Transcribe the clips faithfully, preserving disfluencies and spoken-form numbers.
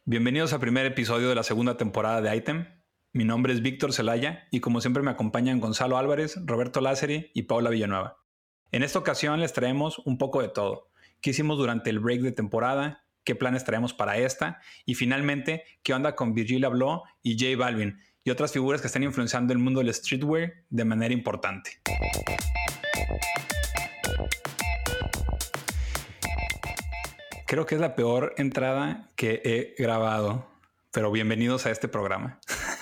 Bienvenidos al primer episodio de la segunda temporada de Item. Mi nombre es Víctor Celaya y como siempre me acompañan Gonzalo Álvarez, Roberto Lázari y Paula Villanueva. En esta ocasión les traemos un poco de todo. ¿Qué hicimos durante el break de temporada? ¿Qué planes traemos para esta? Y finalmente, ¿qué onda con Virgil Abloh y J Balvin? Y otras figuras que están influenciando el mundo del streetwear de manera importante. Creo que es la peor entrada que he grabado, pero bienvenidos a este programa.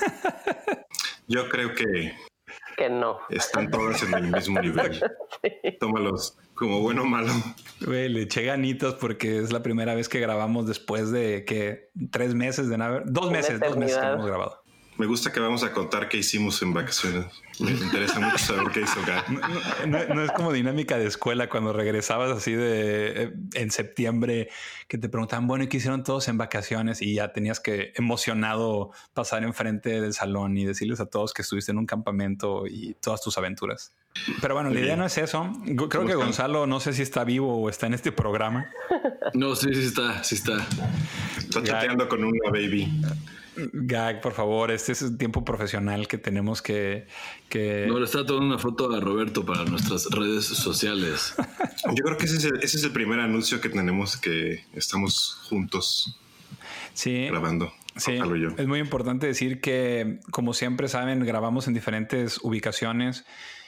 Yo creo que, que no. Están todas en el mismo nivel. Sí. Tómalos como bueno o malo. Güey, le eché ganitos porque es la primera vez que grabamos después de que tres meses de nada. Dos meses, dos meses que hemos grabado. Me gusta que vamos a contar qué hicimos en vacaciones. Me interesa mucho saber qué hizo Gag. No, no, no es como dinámica de escuela cuando regresabas así de eh, en septiembre que te preguntaban, bueno, ¿y qué hicieron todos en vacaciones? Y ya tenías que emocionado pasar enfrente del salón y decirles a todos que estuviste en un campamento y todas tus aventuras. Pero bueno, la idea no es eso. Creo que Gonzalo no sé si está vivo o está en este programa. No, sí, sí está, sí está. Está chateando con una baby. Gag, por favor, este es un tiempo profesional que tenemos que... que... No, le está tomando una foto a Roberto para nuestras redes sociales. Yo creo que ese es, el, ese es el primer anuncio que tenemos, que estamos juntos sí, grabando. Sí, yo. Es muy importante decir que, como siempre saben, grabamos en diferentes ubicaciones,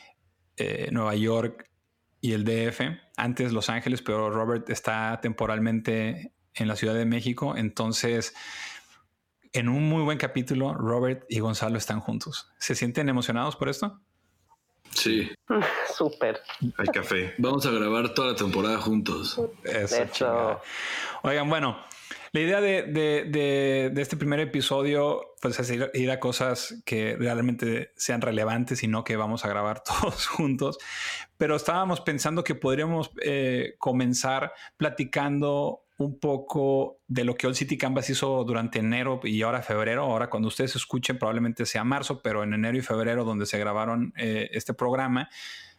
eh, Nueva York y el D F, antes Los Ángeles, pero Robert está temporalmente en la Ciudad de México, entonces... En un muy buen capítulo, Robert y Gonzalo están juntos. ¿Se sienten emocionados por esto? Sí. Súper. Hay café. Vamos a grabar toda la temporada juntos. Eso, Eso. Oigan, bueno, la idea de, de, de, de este primer episodio pues, es ir, ir a cosas que realmente sean relevantes y no que vamos a grabar todos juntos. Pero estábamos pensando que podríamos eh, comenzar platicando un poco de lo que Old City Canvas hizo durante enero y ahora febrero. Ahora cuando ustedes escuchen probablemente sea marzo, pero en enero y febrero donde se grabaron eh, este programa,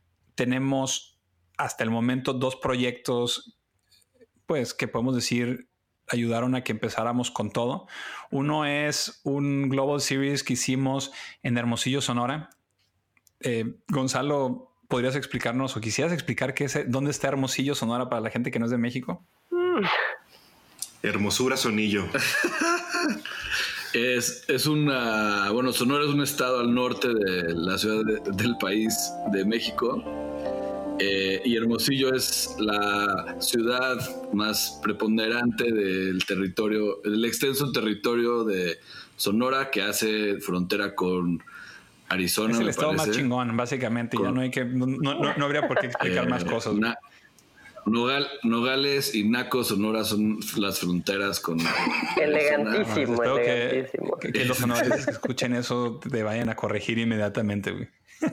tenemos hasta el momento dos proyectos pues que podemos decir ayudaron a que empezáramos con todo. Uno es un Global Series que hicimos en Hermosillo, Sonora. Eh, Gonzalo, ¿podrías explicarnos o quisieras explicar qué es, dónde está Hermosillo, Sonora para la gente que no es de México? Hermosura Sonillo. es, es una... Bueno, Sonora es un estado al norte de la ciudad de, del país de México. Eh, y Hermosillo es la ciudad más preponderante del territorio, el extenso territorio de Sonora que hace frontera con Arizona. Es el me estado parece. más chingón, básicamente. Con, ya no hay que, no, no, no habría por qué explicar eh, más cosas. Na, Nogal, Nogales y Naco, Sonora son las fronteras con... Elegantísimo, no, elegantísimo. Que, que, que los sonorenses que escuchen eso te vayan a corregir inmediatamente, güey.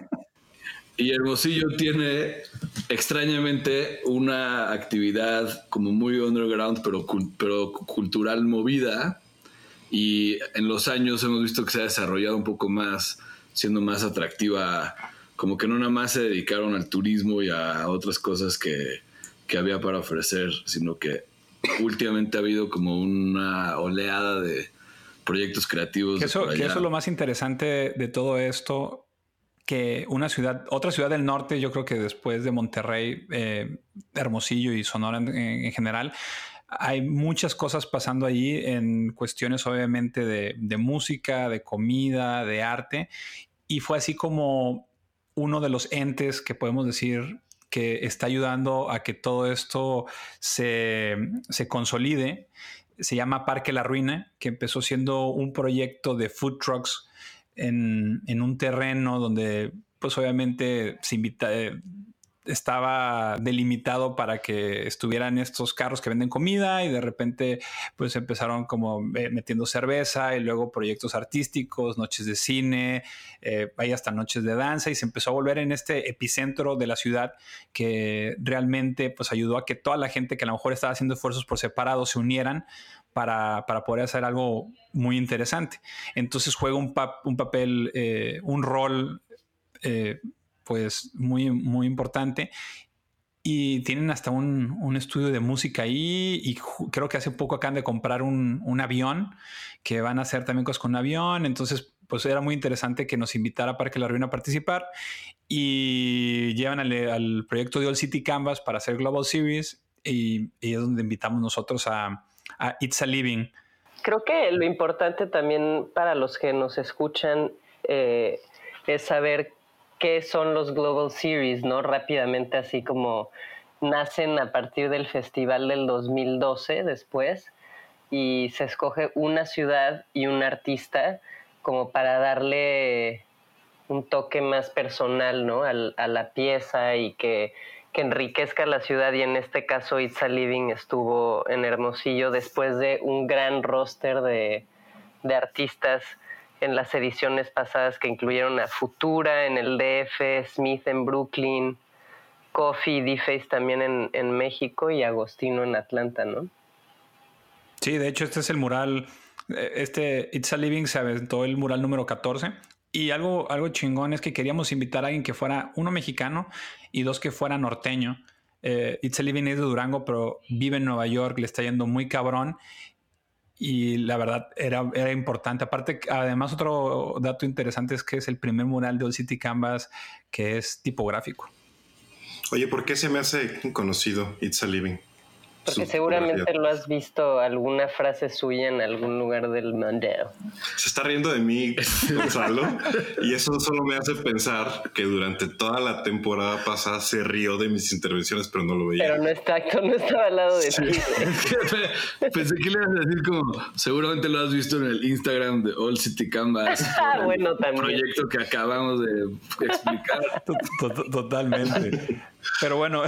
Y Hermosillo tiene extrañamente una actividad como muy underground, pero, pero cultural movida. Y en los años hemos visto que se ha desarrollado un poco más, siendo más atractiva. Como que no nada más se dedicaron al turismo y a otras cosas que, que había para ofrecer, sino que últimamente ha habido como una oleada de proyectos creativos. Que eso, que eso es lo más interesante de todo esto. Que una ciudad, otra ciudad del norte, yo creo que después de Monterrey, eh, Hermosillo y Sonora en, en general, hay muchas cosas pasando allí en cuestiones obviamente de, de música, de comida, de arte. Y fue así como uno de los entes que podemos decir que está ayudando a que todo esto se, se consolide. Se llama Parque La Ruina, que empezó siendo un proyecto de food trucks En, en un terreno donde pues obviamente se invita, eh, estaba delimitado para que estuvieran estos carros que venden comida y de repente pues empezaron como eh, metiendo cerveza y luego proyectos artísticos, noches de cine, eh, hay hasta noches de danza y se empezó a volver en este epicentro de la ciudad que realmente pues ayudó a que toda la gente que a lo mejor estaba haciendo esfuerzos por separado se unieran Para, para poder hacer algo muy interesante. Entonces juega un, pap, un papel, eh, un rol, eh, pues muy, muy importante. y tienen hasta un, un estudio de música ahí y creo que hace poco acaban de comprar un, un avión que van a hacer también cosas con un avión. Entonces, pues era muy interesante que nos invitara Parque La Ruina a participar y llevan al, al proyecto de All City Canvas para hacer Global Series y, y es donde invitamos nosotros a, a It's a Living. Creo que lo importante también para los que nos escuchan eh, es saber qué son los Global Series, ¿no? Rápidamente, así como nacen a partir del festival del dos mil doce después, y se escoge una ciudad y un artista como para darle un toque más personal, ¿no? Al, a la pieza y que, que enriquezca la ciudad, y en este caso It's a Living estuvo en Hermosillo después de un gran roster de, de artistas en las ediciones pasadas que incluyeron a Futura en el D F, Smith en Brooklyn, Coffee y D-Face también en, en México y Agostino en Atlanta, ¿no? Sí, de hecho este es el mural, este It's a Living se aventó el mural número catorce y algo, algo chingón es que queríamos invitar a alguien que fuera uno mexicano y dos que fuera norteño. Eh, It's a Living es de Durango pero vive en Nueva York, le está yendo muy cabrón. Y la verdad era, era importante. Aparte, además, otro dato interesante es que es el primer mural de All City Canvas que es tipográfico. Oye, ¿por qué se me hace conocido It's a Living? Porque seguramente lo has visto alguna frase suya en algún lugar del mundo. Se está riendo de mí, Gonzalo, y eso solo me hace pensar que durante toda la temporada pasada se rió de mis intervenciones, pero no lo veía. Pero no está, no estaba al lado de Sí. ti. Pensé que le ibas a decir como, seguramente lo has visto en el Instagram de All City Canvas. Ah, bueno, también. Proyecto que acabamos de explicar. Totalmente. Pero bueno,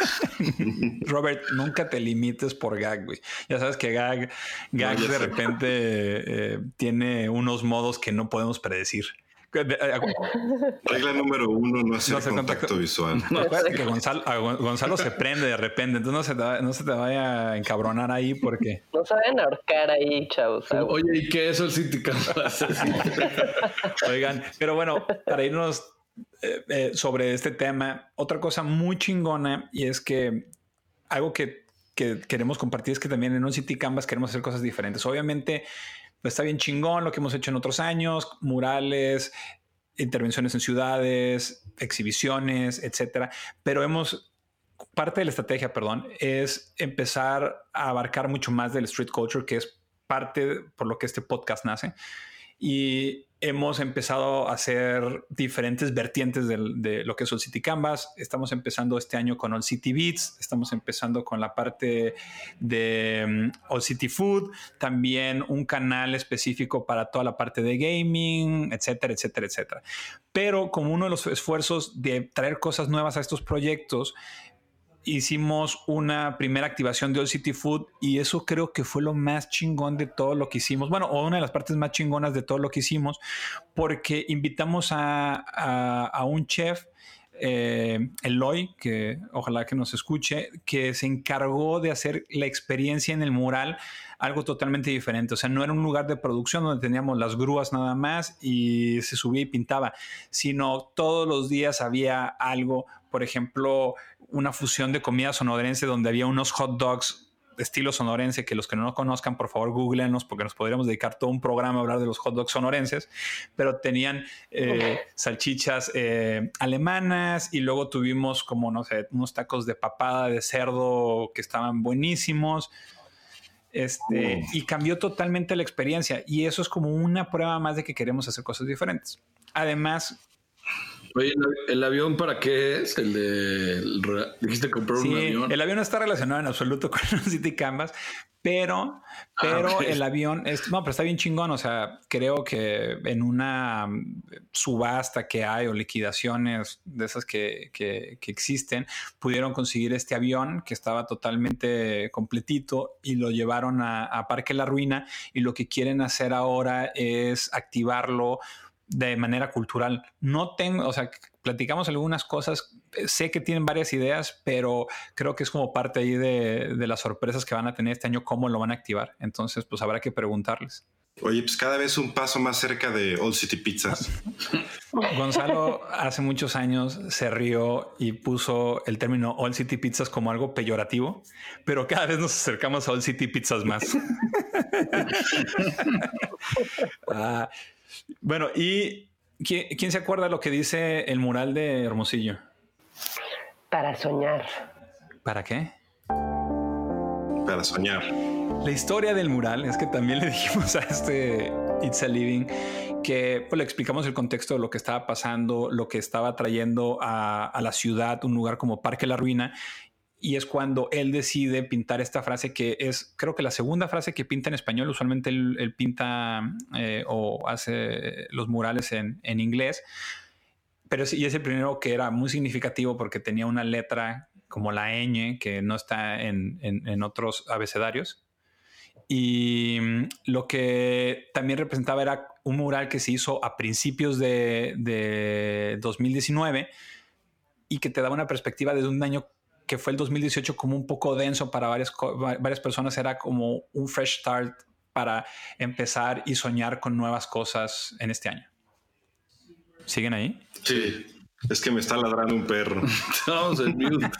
Robert, nunca te limites por gag, güey. Ya sabes que gag, gag No, de sé. repente eh, tiene unos modos que no podemos predecir. Regla número uno, no hacer No hacer contacto, contacto. visual. Acuérdate que Gonzalo, a Gonzalo se prende de repente, entonces no se te, va- no se te vaya a encabronar ahí porque... No saben ahorcar ahí, chavos. Oye, ¿y qué es All City Canvas? Oigan, pero bueno, para irnos eh, eh, sobre este tema, otra cosa muy chingona y es que algo que, que queremos compartir es que también en All City Canvas queremos hacer cosas diferentes. Obviamente, pues está bien chingón lo que hemos hecho en otros años, murales, intervenciones en ciudades, exhibiciones, etcétera. Pero hemos, parte de la estrategia, perdón, es empezar a abarcar mucho más del street culture, que es parte por lo que este podcast nace. Y hemos empezado a hacer diferentes vertientes del, de lo que es All City Canvas. Estamos empezando este año con All City Beats. Estamos empezando con la parte de um, All City Food. También un canal específico para toda la parte de gaming, etcétera, etcétera, etcétera. Pero como uno de los esfuerzos de traer cosas nuevas a estos proyectos, hicimos una primera activación de All City Food y eso creo que fue lo más chingón de todo lo que hicimos. Bueno, o una de las partes más chingonas de todo lo que hicimos, porque invitamos a, a, a un chef, eh, Eloy, que ojalá que nos escuche, que se encargó de hacer la experiencia en el mural algo totalmente diferente. O sea, no era un lugar de producción donde teníamos las grúas nada más y se subía y pintaba, sino todos los días había algo, por ejemplo, una fusión de comida sonorense donde había unos hot dogs de estilo sonorense, que los que no nos conozcan, por favor, googleenlos, porque nos podríamos dedicar todo un programa a hablar de los hot dogs sonorenses, pero tenían eh, salchichas eh, alemanas y luego tuvimos como, no sé, unos tacos de papada de cerdo que estaban buenísimos. Este, y cambió totalmente la experiencia y eso es como una prueba más de que queremos hacer cosas diferentes. Además, Oye, ¿el avión para qué es? El de... el, dijiste comprar sí, un avión. el avión no está relacionado en absoluto con All City Canvas, pero, pero Ah, okay. el avión es, no, pero está bien chingón. O sea, creo que en una subasta que hay o liquidaciones de esas que, que, que existen, pudieron conseguir este avión que estaba totalmente completito y lo llevaron a, a Parque La Ruina y lo que quieren hacer ahora es activarlo de manera cultural. No tengo, o sea, platicamos algunas cosas, sé que tienen varias ideas, pero creo que es como parte ahí de, de las sorpresas que van a tener este año, cómo lo van a activar. Entonces, pues habrá que preguntarles. Oye, pues cada vez un paso más cerca de Old City Pizzas. Gonzalo hace muchos años se rió y puso el término Old City Pizzas como algo peyorativo, pero cada vez nos acercamos a Old City Pizzas más. uh, bueno, ¿y quién, quién se acuerda lo que dice el mural de Hermosillo? Para soñar. ¿Para qué? Para soñar. La historia del mural es que también le dijimos a este It's a Living que pues, le explicamos el contexto de lo que estaba pasando, lo que estaba trayendo a, a la ciudad, un lugar como Parque La Ruina, y es cuando él decide pintar esta frase que es, creo que la segunda frase que pinta en español. Usualmente él, él pinta eh, o hace los murales en, en inglés, pero sí, y es el primero que era muy significativo porque tenía una letra como la ñ que no está en, en, en otros abecedarios. Y lo que también representaba era un mural que se hizo a principios de, de dos mil diecinueve y que te daba una perspectiva de un año que fue el dos mil dieciocho como un poco denso para varias, varias personas. Era como un fresh start para empezar y soñar con nuevas cosas en este año. ¿Siguen ahí? Sí, es que me está ladrando un perro. Estamos en mute.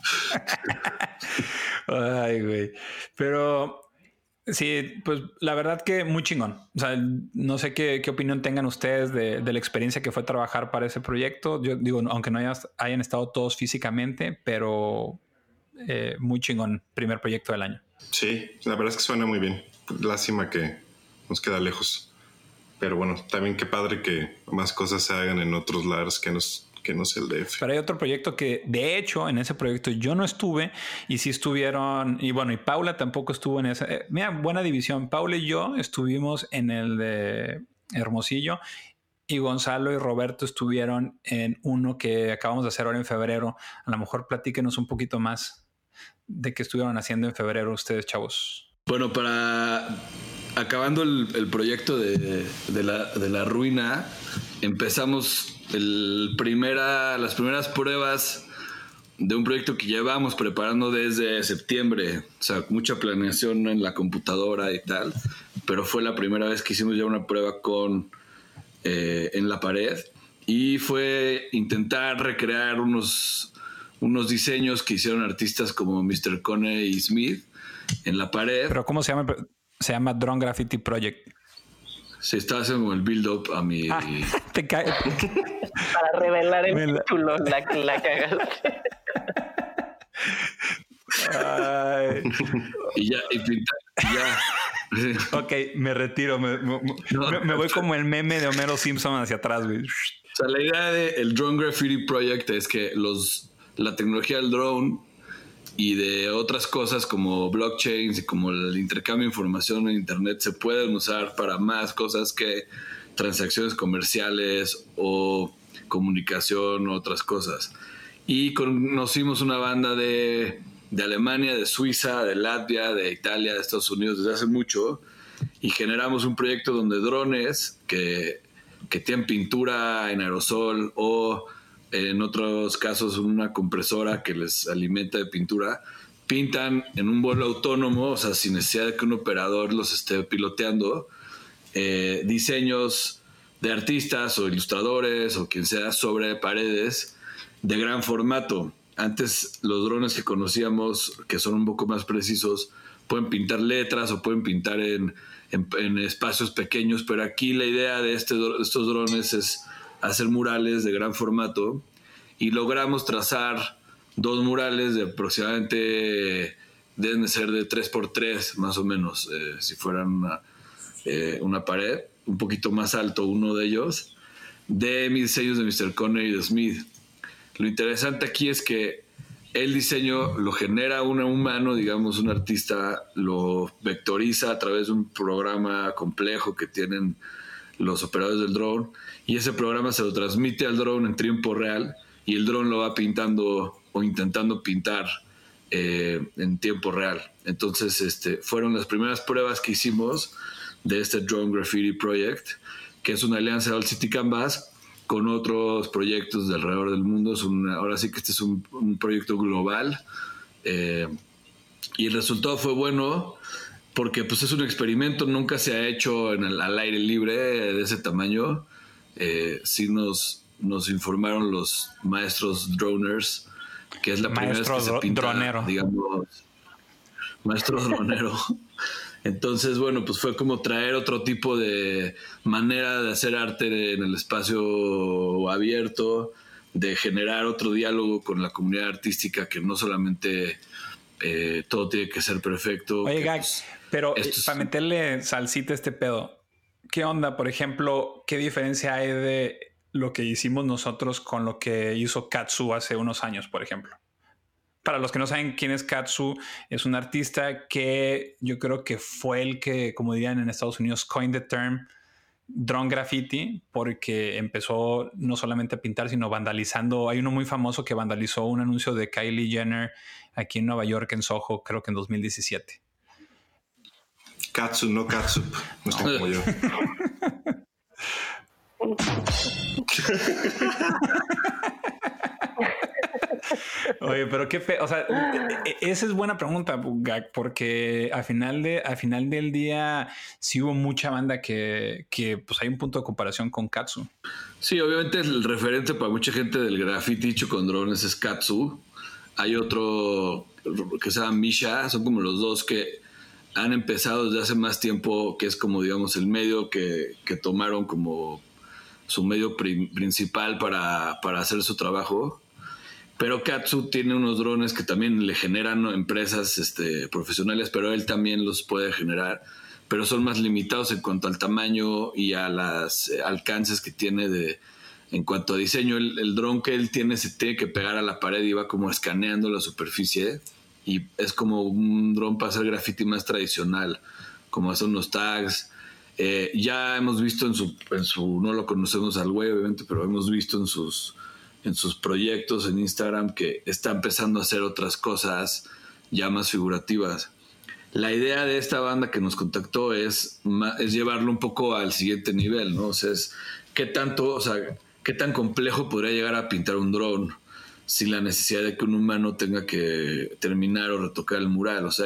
Ay, güey. Pero... sí, pues la verdad que muy chingón. O sea, no sé qué, qué opinión tengan ustedes de, de la experiencia que fue trabajar para ese proyecto. Yo digo, aunque no hayas, hayan estado todos físicamente, pero eh, muy chingón, primer proyecto del año. Sí, la verdad es que suena muy bien. Lástima que nos queda lejos. Pero bueno, también qué padre que más cosas se hagan en otros lares que nos... que no es el D F. Pero hay otro proyecto que, de hecho, en ese proyecto yo no estuve y sí estuvieron, y bueno, y Paula tampoco estuvo en ese. Eh, mira, buena división. Paula y yo estuvimos en el de Hermosillo y Gonzalo y Roberto estuvieron en uno que acabamos de hacer ahora en febrero. A lo mejor platíquenos un poquito más de qué estuvieron haciendo en febrero ustedes, chavos. Bueno, para acabando el, el proyecto de, de, la, de la ruina, empezamos el primera, las primeras pruebas de un proyecto que llevamos preparando desde septiembre. O sea, mucha planeación en la computadora y tal, pero fue la primera vez que hicimos ya una prueba con eh, en la pared, y fue intentar recrear unos, unos diseños que hicieron artistas como mister Cone y Smith en la pared. ¿Pero cómo se llama? Se llama Drone Graffiti Project. Se está haciendo el build-up a mi... Ah, te cae. Para revelar el Me título, la, la cagaste. Ay. Y ya, y pintar, ya. Ok, me retiro. Me, me, no, me, me voy como el meme de Homero Simpson hacia atrás, güey. O sea, la idea del Drone Graffiti Project es que los, la tecnología del drone y de otras cosas como blockchains y como el intercambio de información en internet se pueden usar para más cosas que transacciones comerciales o comunicación u otras cosas. Y conocimos una banda de, de Alemania, de Suiza, de Latvia, de Italia, de Estados Unidos desde hace mucho, y generamos un proyecto donde drones que, que tienen pintura en aerosol o en otros casos una compresora que les alimenta de pintura, pintan en un vuelo autónomo, o sea, sin necesidad de que un operador los esté piloteando, eh, diseños de artistas o ilustradores o quien sea sobre paredes de gran formato. Antes los drones que conocíamos, que son un poco más precisos, pueden pintar letras o pueden pintar en, en, en espacios pequeños, pero aquí la idea de este, estos drones es hacer murales de gran formato, y logramos trazar dos murales de aproximadamente, deben de ser de tres por tres más o menos, eh, si fueran una, eh, una pared, un poquito más alto uno de ellos, de mis diseños de mister Cone y de Smith. Lo interesante aquí es que el diseño lo genera un humano, digamos un artista, lo vectoriza a través de un programa complejo que tienen los operadores del drone, y ese programa se lo transmite al drone en tiempo real, y el drone lo va pintando o intentando pintar eh, en tiempo real. Entonces este, fueron las primeras pruebas que hicimos de este Drone Graffiti Project, que es una alianza de Old City Canvas con otros proyectos de alrededor del mundo. Es una, ahora sí que este es un, un proyecto global, eh, y el resultado fue bueno. porque pues es un experimento, nunca se ha hecho en el, al aire libre de ese tamaño. Eh, sí nos, nos informaron los maestros droners que es la primera vez que se pinta, dronero. digamos, maestro dronero. Entonces, bueno, pues fue como traer otro tipo de manera de hacer arte en el espacio abierto, de generar otro diálogo con la comunidad artística, que no solamente eh, todo tiene que ser perfecto. Oye, que, Gag, pues, pero es... para meterle salsita a este pedo, ¿qué onda? Por ejemplo, ¿qué diferencia hay de lo que hicimos nosotros con lo que hizo Katsu hace unos años, por ejemplo? Para los que no saben quién es Katsu, es un artista que yo creo que fue el que, como dirían en Estados Unidos, coined the term drone graffiti, porque empezó no solamente a pintar, sino vandalizando. Hay uno muy famoso que vandalizó un anuncio de Kylie Jenner aquí en Nueva York, en Soho, creo que en dos mil diecisiete. Katsu, no Katsu. No es como yo. Oye, pero qué fe, o sea, esa es buena pregunta, Gag, porque al final de, al final del día sí hubo mucha banda que, que pues hay un punto de comparación con Katsu. Sí, obviamente el referente para mucha gente del graffiti hecho con drones es Katsu. Hay otro que se llama Misha, son como los dos que han empezado desde hace más tiempo, que es como digamos el medio que, que tomaron como su medio pri- principal para, para hacer su trabajo. Pero Katsu tiene unos drones que también le generan empresas este, profesionales, pero él también los puede generar, pero son más limitados en cuanto al tamaño y a los eh, alcances que tiene de, en cuanto a diseño. El, el dron que él tiene se tiene que pegar a la pared y va como escaneando la superficie, y es como un dron para hacer graffiti más tradicional, como hacer unos tags. Eh, ya hemos visto en su, en su, no lo conocemos al güey obviamente, pero hemos visto en sus... en sus proyectos en Instagram que está empezando a hacer otras cosas ya más figurativas. La idea de esta banda que nos contactó es, es llevarlo un poco al siguiente nivel, ¿no? O sea, es qué tanto, o sea, qué tan complejo podría llegar a pintar un dron sin la necesidad de que un humano tenga que terminar o retocar el mural. O sea,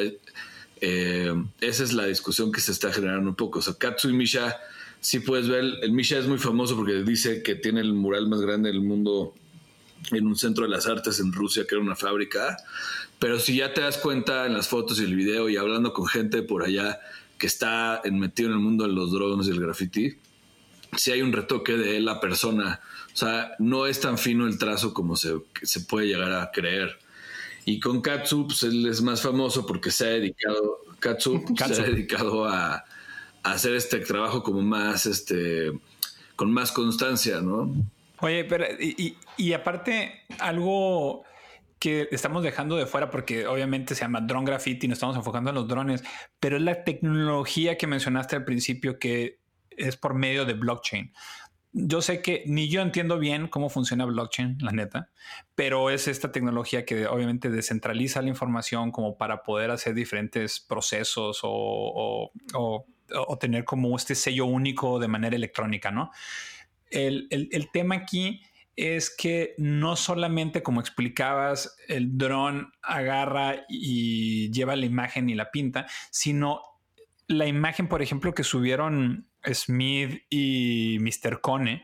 eh, esa es la discusión que se está generando un poco. O sea, Katsu y Misha, sí puedes ver, el Misha es muy famoso porque dice que tiene el mural más grande del mundo en un centro de las artes en Rusia, que era una fábrica. Pero si ya te das cuenta en las fotos y el video y hablando con gente por allá que está metido en el mundo de los drones y el graffiti, sí hay un retoque de la persona. O sea, no es tan fino el trazo como se, se puede llegar a creer. Y con Katsu, pues él es más famoso porque se ha dedicado, Katsu, Katsu. se ha dedicado a, a hacer este trabajo como más, este, con más constancia, ¿no? Oye, pero y, y, y aparte algo que estamos dejando de fuera, porque obviamente se llama drone graffiti, nos estamos enfocando en los drones, pero es la tecnología que mencionaste al principio, que es por medio de blockchain. Yo sé que ni yo entiendo bien cómo funciona blockchain, la neta, pero es esta tecnología que obviamente descentraliza la información como para poder hacer diferentes procesos o, o, o, o tener como este sello único de manera electrónica, ¿no? El, el, el tema aquí es que no solamente, como explicabas, el dron agarra y lleva la imagen y la pinta, sino la imagen, por ejemplo, que subieron Smith y mister Cone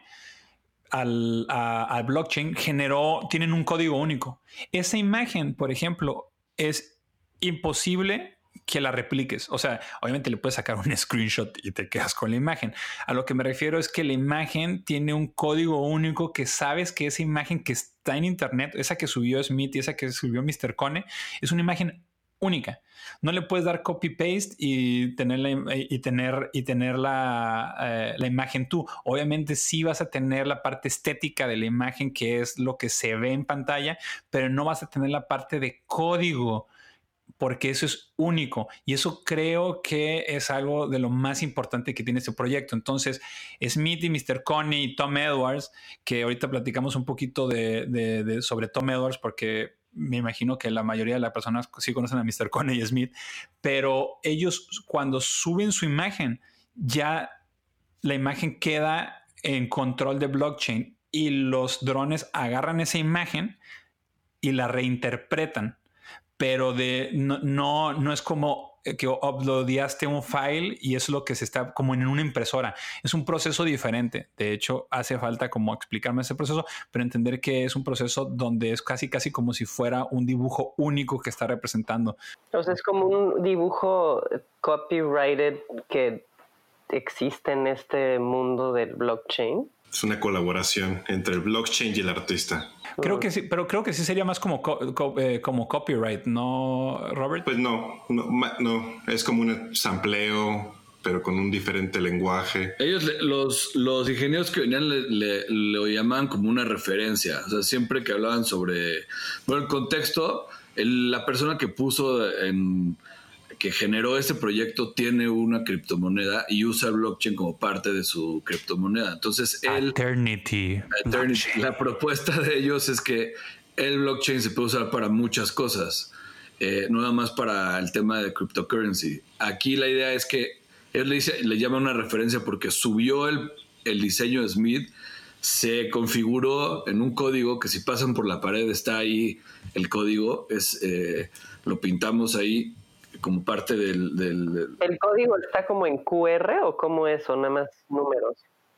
al, a, al blockchain, generó, tienen un código único. Esa imagen, por ejemplo, es imposible que la repliques. O sea, obviamente le puedes sacar un screenshot y te quedas con la imagen. A lo que me refiero es que la imagen tiene un código único que sabes que esa imagen que está en internet, esa que subió Smith y esa que subió mister Cone, es una imagen única. No le puedes dar copy paste y tener la, y tener, y tener la, eh, la imagen tú. Obviamente sí vas a tener la parte estética de la imagen, que es lo que se ve en pantalla, pero no vas a tener la parte de código, porque eso es único, y eso creo que es algo de lo más importante que tiene este proyecto. Entonces, Smith y mister Cone y Tom Edwards, que ahorita platicamos un poquito de, de, de sobre Tom Edwards, porque me imagino que la mayoría de las personas sí conocen a mister Cone y Smith, pero ellos cuando suben su imagen, ya la imagen queda en control de blockchain y los drones agarran esa imagen y la reinterpretan. Pero de, no, no, no es como que uploadeaste un file y es lo que se está como en una impresora. Es un proceso diferente. De hecho, hace falta como explicarme ese proceso, pero entender que es un proceso donde es casi, casi como si fuera un dibujo único que está representando. Entonces es como un dibujo copyrighted que existe en este mundo del blockchain. Es una colaboración entre el blockchain y el artista. Creo que sí, pero creo que sí sería más como, co- co- eh, como copyright, ¿no, Robert? Pues no, no, no, es como un sampleo, pero con un diferente lenguaje. Ellos, le, los, los ingenieros que venían, le, le, lo llamaban como una referencia. O sea, siempre que hablaban sobre... Bueno, el contexto, el, la persona que puso en... que generó este proyecto tiene una criptomoneda y usa el blockchain como parte de su criptomoneda. Entonces, él, Eternity. Eternity la propuesta de ellos es que el blockchain se puede usar para muchas cosas, eh, no nada más para el tema de cryptocurrency. Aquí la idea es que él le, dice, le llama una referencia porque subió el, el diseño de Smith, se configuró en un código que si pasan por la pared está ahí el código, es, eh, lo pintamos ahí como parte del, del, del... ¿El código está como en Q R o cómo es? ¿O nada más números?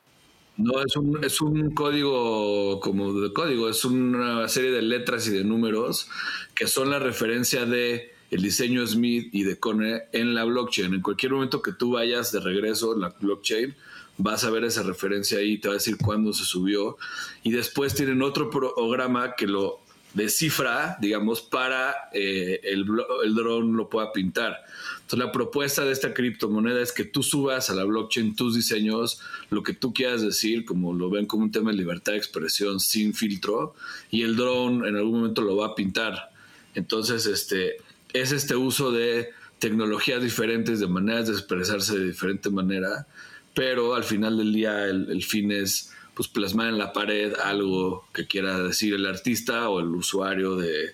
No, es un, es un código como de código, es una serie de letras y de números que son la referencia de el diseño Smith y de Cone en la blockchain. En cualquier momento que tú vayas de regreso en la blockchain, vas a ver esa referencia ahí, te va a decir cuándo se subió. Y después tienen otro programa que lo descifra, digamos, para eh, el, el dron lo pueda pintar. Entonces, la propuesta de esta criptomoneda es que tú subas a la blockchain tus diseños, lo que tú quieras decir, como lo ven como un tema de libertad de expresión sin filtro, y el dron en algún momento lo va a pintar. Entonces, este, es este uso de tecnologías diferentes, de maneras de expresarse de diferente manera, pero al final del día el, el fin es pues plasmar en la pared algo que quiera decir el artista o el usuario de,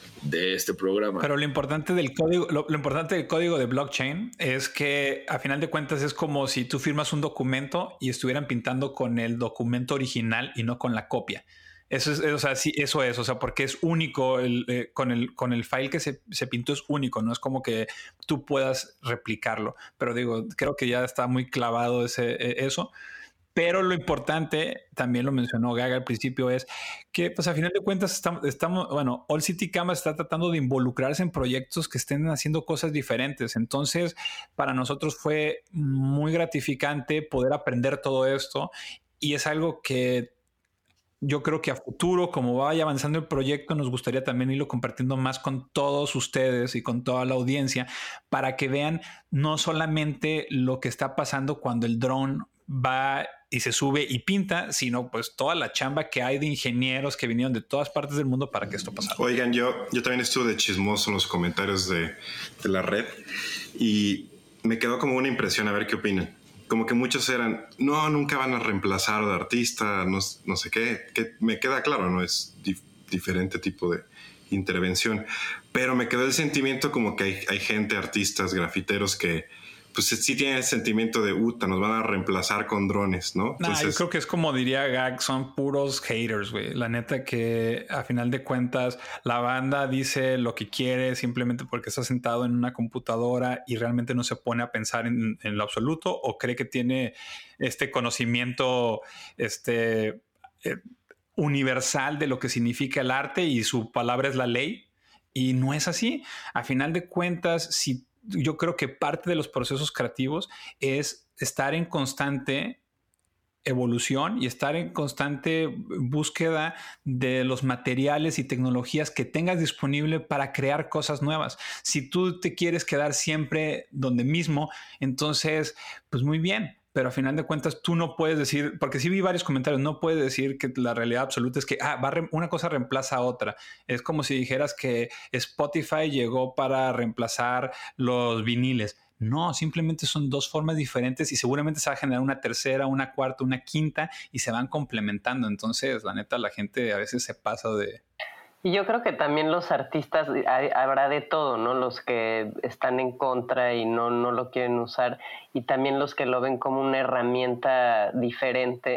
de este programa. Pero lo importante del código, lo, lo importante del código de blockchain es que a final de cuentas es como si tú firmas un documento y estuvieran pintando con el documento original y no con la copia. Eso es, o sea, sí, eso es, o sea, porque es único el, eh, con el con el file que se, se pintó es único, no es como que tú puedas replicarlo. Pero digo, creo que ya está muy clavado ese eh, eso. Pero lo importante, también lo mencionó Gaga al principio, es que pues a final de cuentas estamos, estamos bueno, All City Canvas está tratando de involucrarse en proyectos que estén haciendo cosas diferentes. Entonces, para nosotros fue muy gratificante poder aprender todo esto y es algo que yo creo que a futuro, como vaya avanzando el proyecto, nos gustaría también irlo compartiendo más con todos ustedes y con toda la audiencia para que vean no solamente lo que está pasando cuando el dron va y se sube y pinta, sino pues toda la chamba que hay de ingenieros que vinieron de todas partes del mundo para que esto pasara. Oigan, yo, yo también estuve de chismoso en los comentarios de, de la red y me quedó como una impresión, a ver qué opinan. Como que muchos eran, no, nunca van a reemplazar al artista, no, no sé qué, que me queda claro, no es dif- diferente tipo de intervención, pero me quedó el sentimiento como que hay, hay gente, artistas, grafiteros que pues sí tienen el sentimiento de, uta, nos van a reemplazar con drones, ¿no? Entonces, nah, yo creo que es como diría Gag, son puros haters, güey. La neta que a final de cuentas la banda dice lo que quiere simplemente porque está sentado en una computadora y realmente no se pone a pensar en, en lo absoluto o cree que tiene este conocimiento este, eh, universal de lo que significa el arte y su palabra es la ley. Y no es así. A final de cuentas, si yo creo que parte de los procesos creativos es estar en constante evolución y estar en constante búsqueda de los materiales y tecnologías que tengas disponible para crear cosas nuevas. Si tú te quieres quedar siempre donde mismo, entonces, pues muy bien. Pero a final de cuentas tú no puedes decir, porque sí vi varios comentarios, no puedes decir que la realidad absoluta es que ah, va re, una cosa reemplaza a otra. Es como si dijeras que Spotify llegó para reemplazar los viniles. No, simplemente son dos formas diferentes y seguramente se va a generar una tercera, una cuarta, una quinta y se van complementando. Entonces, la neta, la gente a veces se pasa de... Y yo creo que también los artistas, hay, habrá de todo, ¿no? Los que están en contra y no, no lo quieren usar, y también los que lo ven como una herramienta diferente,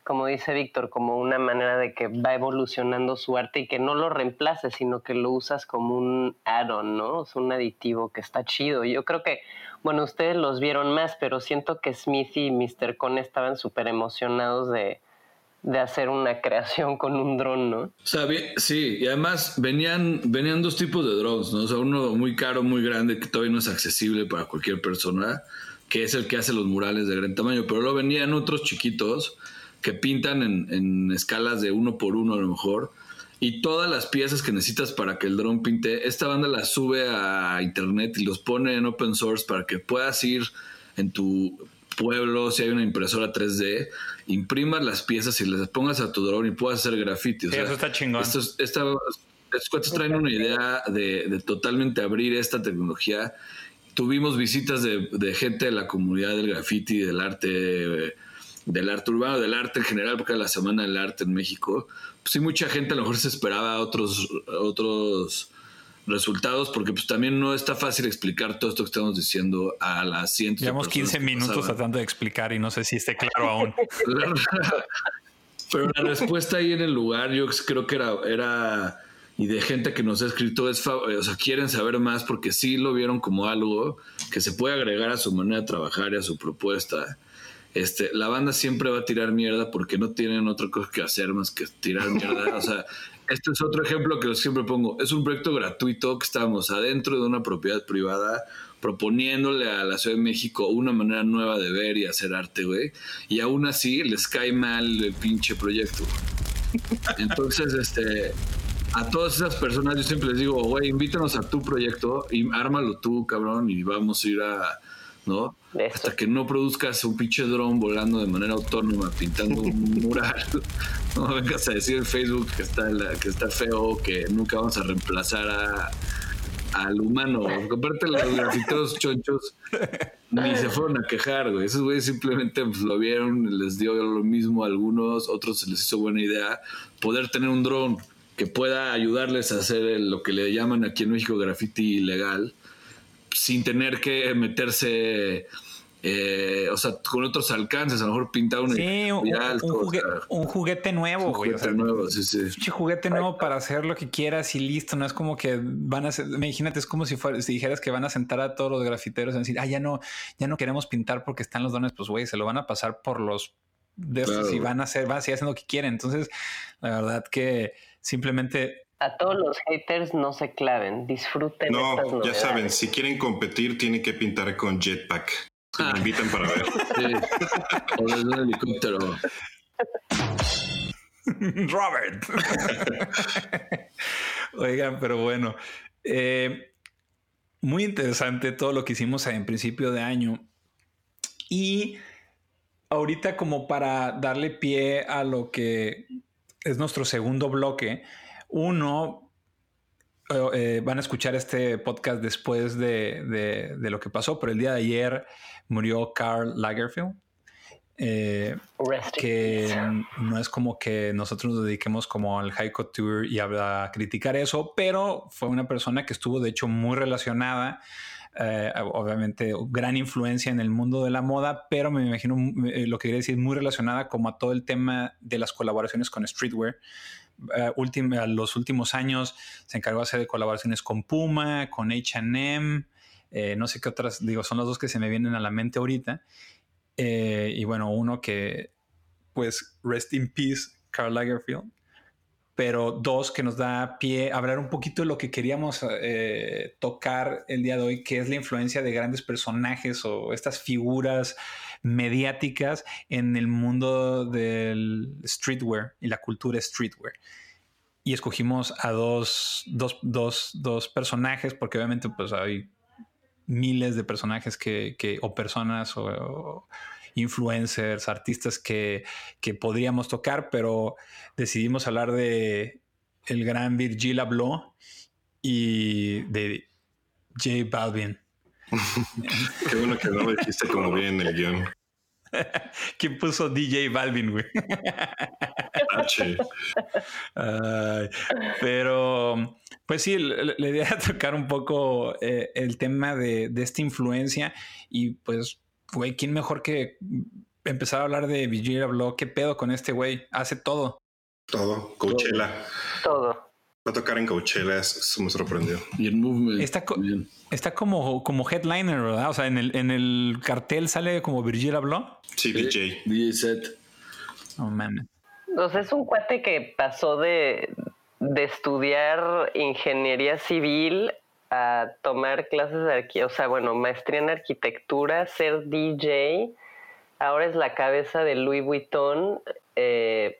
como dice Víctor, como una manera de que va evolucionando su arte y que no lo reemplaces, sino que lo usas como un add-on, ¿no? Es un aditivo que está chido. Yo creo que, bueno, ustedes los vieron más, pero siento que Smith y mister Cone estaban súper emocionados de, de hacer una creación con un dron, ¿no? O sea, bien, sí, y además venían, venían dos tipos de drones, ¿no? O sea, uno muy caro, muy grande, que todavía no es accesible para cualquier persona, que es el que hace los murales de gran tamaño, pero luego venían otros chiquitos que pintan en, en escalas de uno por uno a lo mejor, y todas las piezas que necesitas para que el dron pinte, esta banda las sube a internet y los pone en open source para que puedas ir en tu pueblo, si hay una impresora tres D, imprimas las piezas y las pongas a tu dron y puedas hacer graffiti. O sí, sea, eso está chingón. Estos, esta, estos cuates traen una idea de, de totalmente abrir esta tecnología. Tuvimos visitas de, de gente de la comunidad del graffiti, del arte... del arte urbano, del arte en general, porque era la Semana del Arte en México. Pues sí, mucha gente a lo mejor se esperaba otros, otros resultados, porque pues también no está fácil explicar todo esto que estamos diciendo a las cientos Llevamos de personas quince minutos pasaban. tratando de explicar y no sé si esté claro aún. Pero la respuesta ahí en el lugar, yo creo que era, era y de gente que nos ha escrito, es, o sea, quieren saber más porque sí lo vieron como algo que se puede agregar a su manera de trabajar y a su propuesta. Este, la banda siempre va a tirar mierda porque no tienen otra cosa que hacer más que tirar mierda. O sea, este es otro ejemplo que siempre pongo. Es un proyecto gratuito que estábamos adentro de una propiedad privada proponiéndole a la Ciudad de México una manera nueva de ver y hacer arte, güey. Y aún así les cae mal el pinche proyecto. Entonces, este... a todas esas personas yo siempre les digo, güey, invítanos a tu proyecto y ármalo tú, cabrón, y vamos a ir a... ¿no? Hasta que no produzcas un pinche dron volando de manera autónoma pintando un mural, no vengas a decir en Facebook que está, la, que está feo, que nunca vamos a reemplazar a, al humano. Aparte los grafiteros chonchos ni se fueron a quejar, güey. Esos güeyes simplemente pues, lo vieron, les dio lo mismo a algunos, otros se les hizo buena idea poder tener un dron que pueda ayudarles a hacer el, lo que le llaman aquí en México graffiti ilegal, sin tener que meterse, eh, o sea, con otros alcances, a lo mejor pintar un sí, un, alto, un, juguete, o sea, un juguete nuevo, un güey. Juguete o sea, nuevo, sí, sí. Un juguete nuevo para hacer lo que quieras y listo. No es como que van a hacer, imagínate, es como si fuera, si dijeras que van a sentar a todos los grafiteros y decir, ah, ya no, ya no queremos pintar porque están los dones, pues güey, se lo van a pasar por los de estos claro. Y van a hacer, van a seguir haciendo lo que quieren. Entonces, la verdad que simplemente... A todos los haters no se claven, disfruten no, estas novedades. Ya saben, si quieren competir tienen que pintar con Jetpack. Ah. Me invitan para ver. Sí. O desde un helicóptero. Robert. Oigan, pero bueno, eh, muy interesante todo lo que hicimos en principio de año. Y ahorita, como para darle pie a lo que es nuestro segundo bloque, uno, eh, van a escuchar este podcast después de, de, de lo que pasó, pero el día de ayer murió Karl Lagerfeld, eh, que no es como que nosotros nos dediquemos como al high couture y a, a criticar eso, pero fue una persona que estuvo de hecho muy relacionada, eh, obviamente gran influencia en el mundo de la moda, pero me imagino eh, lo que quería decir muy relacionada como a todo el tema de las colaboraciones con streetwear. Uh, última, los últimos años se encargó de hacer colaboraciones con Puma, con H and M, eh, no sé qué otras, digo, son los dos que se me vienen a la mente ahorita. Eh, y bueno, uno que, pues, rest in peace, Karl Lagerfeld. Pero dos, que nos da pie a hablar un poquito de lo que queríamos eh, tocar el día de hoy, que es la influencia de grandes personajes o estas figuras mediáticas en el mundo del streetwear y la cultura streetwear. Y escogimos a dos, dos, dos, dos personajes, porque obviamente pues hay miles de personajes que, que o personas o, o influencers, artistas que, que podríamos tocar, pero decidimos hablar de el gran Virgil Abloh y de J Balvin. Qué bueno que no me dijiste como bien el guión. ¿Quién puso D J Balvin, güey? H. Uh, pero, pues sí, la, la idea era tocar un poco eh, el tema de, de esta influencia y pues, güey, ¿quién mejor que empezar a hablar de Virgil Abloh. ¿Qué pedo con este güey? Hace todo. Todo. Coachella. Todo. Va a tocar en Coachella, eso me sorprendió. Y el movement. Está, co- está como, como headliner, ¿verdad? O sea, en el, en el cartel sale como Virgil Abloh. Sí, D J. D J set. Oh, man. O sea, es un cuate que pasó de, de estudiar ingeniería civil a tomar clases de arquitectura, o sea, bueno, maestría en arquitectura, ser D J. Ahora es la cabeza de Louis Vuitton, eh,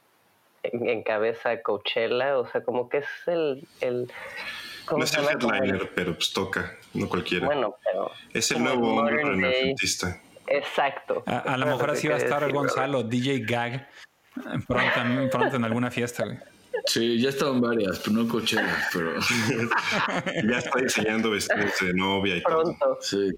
encabeza Coachella, o sea, como que es el... el no es el headliner, pero pues toca, no cualquiera. Bueno, pero... Es el nuevo hombre renacentista. Exacto. A, a lo mejor así va a estar decir, Gonzalo, ¿verdad? D J Gag, pronto, pronto en alguna fiesta, güey. Sí, ya estaban varias, pero no Coachella, pero... ya está diseñando vestidos de novia y pronto. Todo. Sí.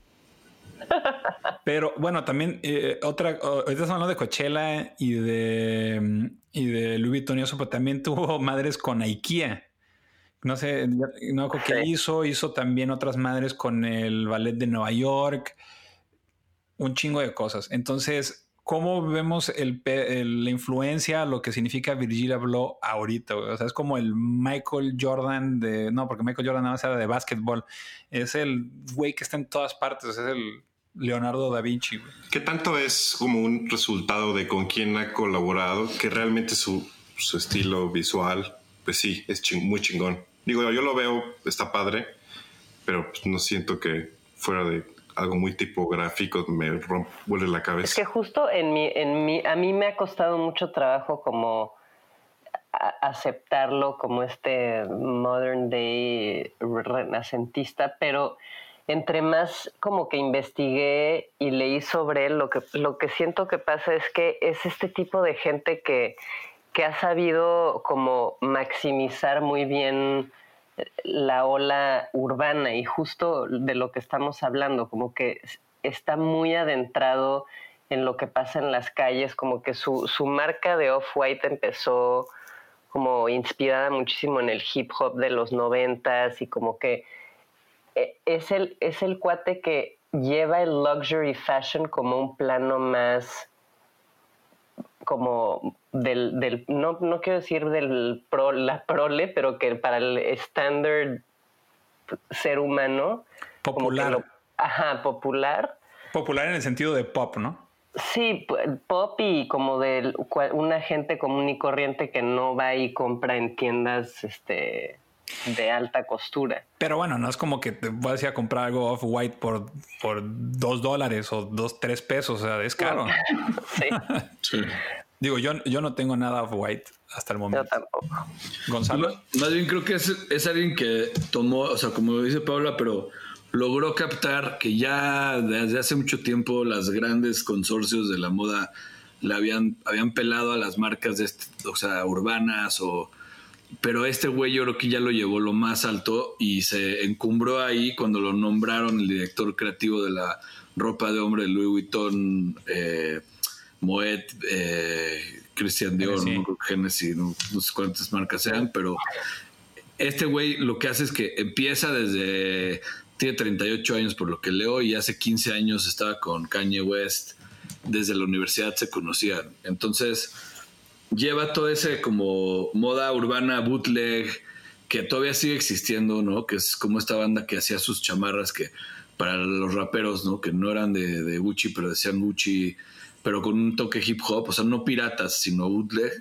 Pero bueno, también eh, otra, ahorita estamos hablando de Coachella y de, y de Louis Vuitton y eso, pero también tuvo madres con IKEA. No sé, no sé qué hizo, hizo también otras madres con el ballet de Nueva York, un chingo de cosas. Entonces, ¿cómo vemos el, el, la influencia, lo que significa Virgil Abloh ahorita? O sea, es como el Michael Jordan de... No, porque Michael Jordan nada más era de básquetbol. Es el güey que está en todas partes, es el Leonardo da Vinci, güey. ¿Qué tanto es como un resultado de con quién ha colaborado? Que realmente su, su estilo visual, pues sí, es ching, muy chingón. Digo, yo lo veo, está padre, pero pues no siento que fuera de algo muy tipográfico me rompe, vuelve la cabeza. Es que justo en mi, en mi, a mí me ha costado mucho trabajo como a, aceptarlo como este modern day renacentista, pero entre más como que investigué y leí sobre él, lo que, lo que siento que pasa es que es este tipo de gente que, que ha sabido como maximizar muy bien la ola urbana, y justo de lo que estamos hablando, como que está muy adentrado en lo que pasa en las calles, como que su, su marca de Off-White empezó como inspirada muchísimo en el hip hop de los noventas, y como que es el, es el cuate que lleva el luxury fashion como un plano más como del, del no, no quiero decir del pro, la prole, pero que para el estándar ser humano popular. Lo, ajá, popular. Popular en el sentido de pop, ¿no? Sí, pop, y como de una gente común y corriente que no va y compra en tiendas este de alta costura. Pero bueno, no es como que te vas a ir a comprar algo Off-White por, por dos dólares o dos, tres pesos. O sea, es caro. Sí. Sí. Digo, yo, yo no tengo nada Off-White hasta el momento. Yo tampoco. Gonzalo. Más, más bien creo que es, es alguien que tomó, o sea, como dice Paula, pero logró captar que ya desde hace mucho tiempo las grandes consorcios de la moda le habían, habían pelado a las marcas de este, o sea, urbanas o... Pero este güey yo creo que ya lo llevó lo más alto y se encumbró ahí cuando lo nombraron el director creativo de la ropa de hombre de Louis Vuitton, eh, Moet, eh, Christian Dior, sí. no, Genesis, no, no sé cuántas marcas sean, pero este güey lo que hace es que empieza desde... Tiene treinta y ocho años por lo que leo, y hace quince años estaba con Kanye West. Desde la universidad se conocían. Entonces... lleva todo ese como moda urbana bootleg que todavía sigue existiendo, ¿no? Que es como esta banda que hacía sus chamarras que para los raperos, ¿no? Que no eran de, de Gucci, pero decían Gucci, pero con un toque hip hop, o sea, no piratas, sino bootleg.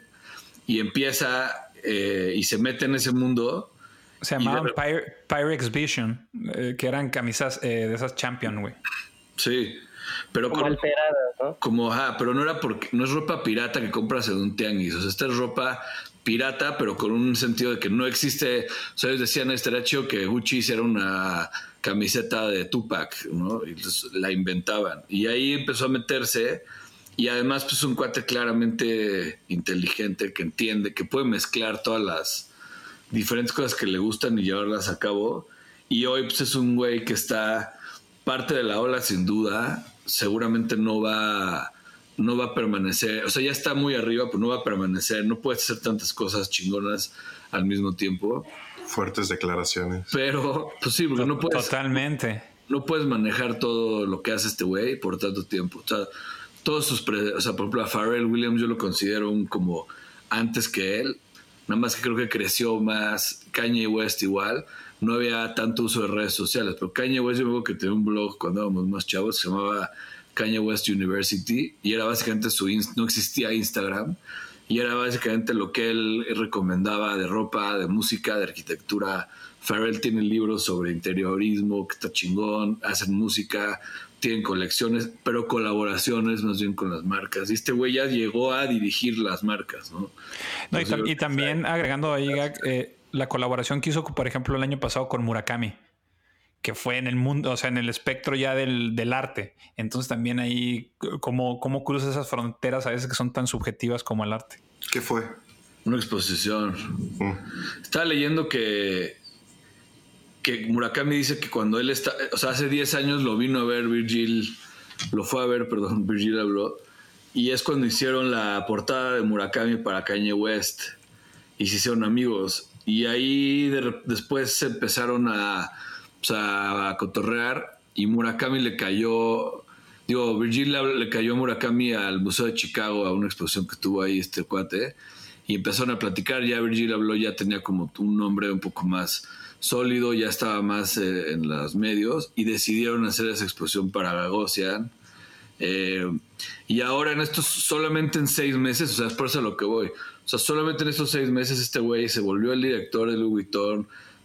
Y empieza eh, y se mete en ese mundo. Se llamaban Pyre, Pyrex Vision, eh, que eran camisas eh, de esas Champion, güey. Sí. Pero como con, alteradas, ¿no? Como, ajá, pero no era porque no es ropa pirata que compras en un tianguis. O sea, esta es ropa pirata, pero con un sentido de que no existe. O sea, ellos decían, estaría chido que Gucci hiciera una camiseta de Tupac, ¿no? Y entonces la inventaban. Y ahí empezó a meterse. Y además, pues, un cuate claramente inteligente que entiende, que puede mezclar todas las diferentes cosas que le gustan y llevarlas a cabo. Y hoy, pues, es un güey que está parte de la ola, sin duda. Seguramente no va, no va a permanecer, o sea, ya está muy arriba, pero no va a permanecer, no puedes hacer tantas cosas chingonas al mismo tiempo. Fuertes declaraciones. Pero, pues sí, porque no puedes... Totalmente. No puedes manejar todo lo que hace este güey por tanto tiempo. O sea, todos sus... Pre- o sea, por ejemplo, a Pharrell Williams yo lo considero un como antes que él. Nada más que creo que creció más. Kanye West igual. No había tanto uso de redes sociales. Pero Kanye West, yo me acuerdo que tenía un blog cuando éramos más chavos que se llamaba Kanye West University. Y era básicamente su... Inst- no existía Instagram. Y era básicamente lo que él recomendaba de ropa, de música, de arquitectura. Pharrell tiene libros sobre interiorismo, que está chingón. Hacen música, tienen colecciones, pero colaboraciones más bien con las marcas. Y este güey ya llegó a dirigir las marcas, ¿no? No, y, tam- y también agregando ahí, eh, la colaboración que hizo, por ejemplo, el año pasado con Murakami, que fue en el mundo, o sea, en el espectro ya del, del arte. Entonces también ahí, cómo, cómo cruza esas fronteras a veces que son tan subjetivas como el arte. ¿Qué fue? Una exposición. Mm. Estaba leyendo que, que Murakami dice que cuando él está, o sea, hace diez años lo vino a ver Virgil, lo fue a ver, perdón, Virgil habló, y es cuando hicieron la portada de Murakami para Kanye West, y se hicieron amigos. Y ahí de, después se empezaron a, o sea, a cotorrear, y Murakami le cayó, digo, Virgil le cayó a Murakami al Museo de Chicago a una exposición que tuvo ahí este cuate, y empezaron a platicar. Ya Virgil habló, ya tenía como un nombre un poco más sólido, ya estaba más eh, en los medios, y decidieron hacer esa exposición para Gagosian. Eh, y ahora en estos, solamente en seis meses, o sea, es por eso a lo que voy, o sea, solamente en estos seis meses este güey se volvió el director de Louis Vuitton,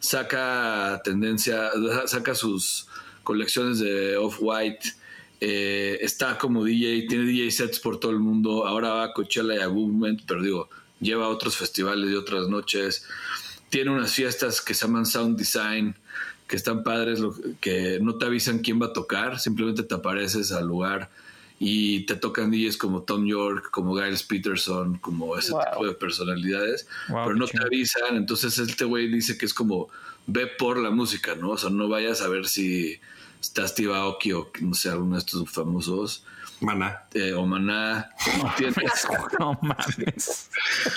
saca tendencia, saca sus colecciones de Off-White, eh, está como D J, tiene D J sets por todo el mundo, ahora va a Coachella y a Movement, pero digo, lleva a otros festivales y otras noches, tiene unas fiestas que se llaman Sound Design, que están padres, que no te avisan quién va a tocar, simplemente te apareces al lugar y te tocan D Js como Tom York, como Giles Peterson, como ese wow. tipo de personalidades, wow, pero no te avisan. Entonces este güey dice que es como ve por la música, ¿no? O sea, no vayas a ver si está Steve Aoki o no sé, alguno de estos famosos. Maná. Eh, o Maná. No, tiene, no mames.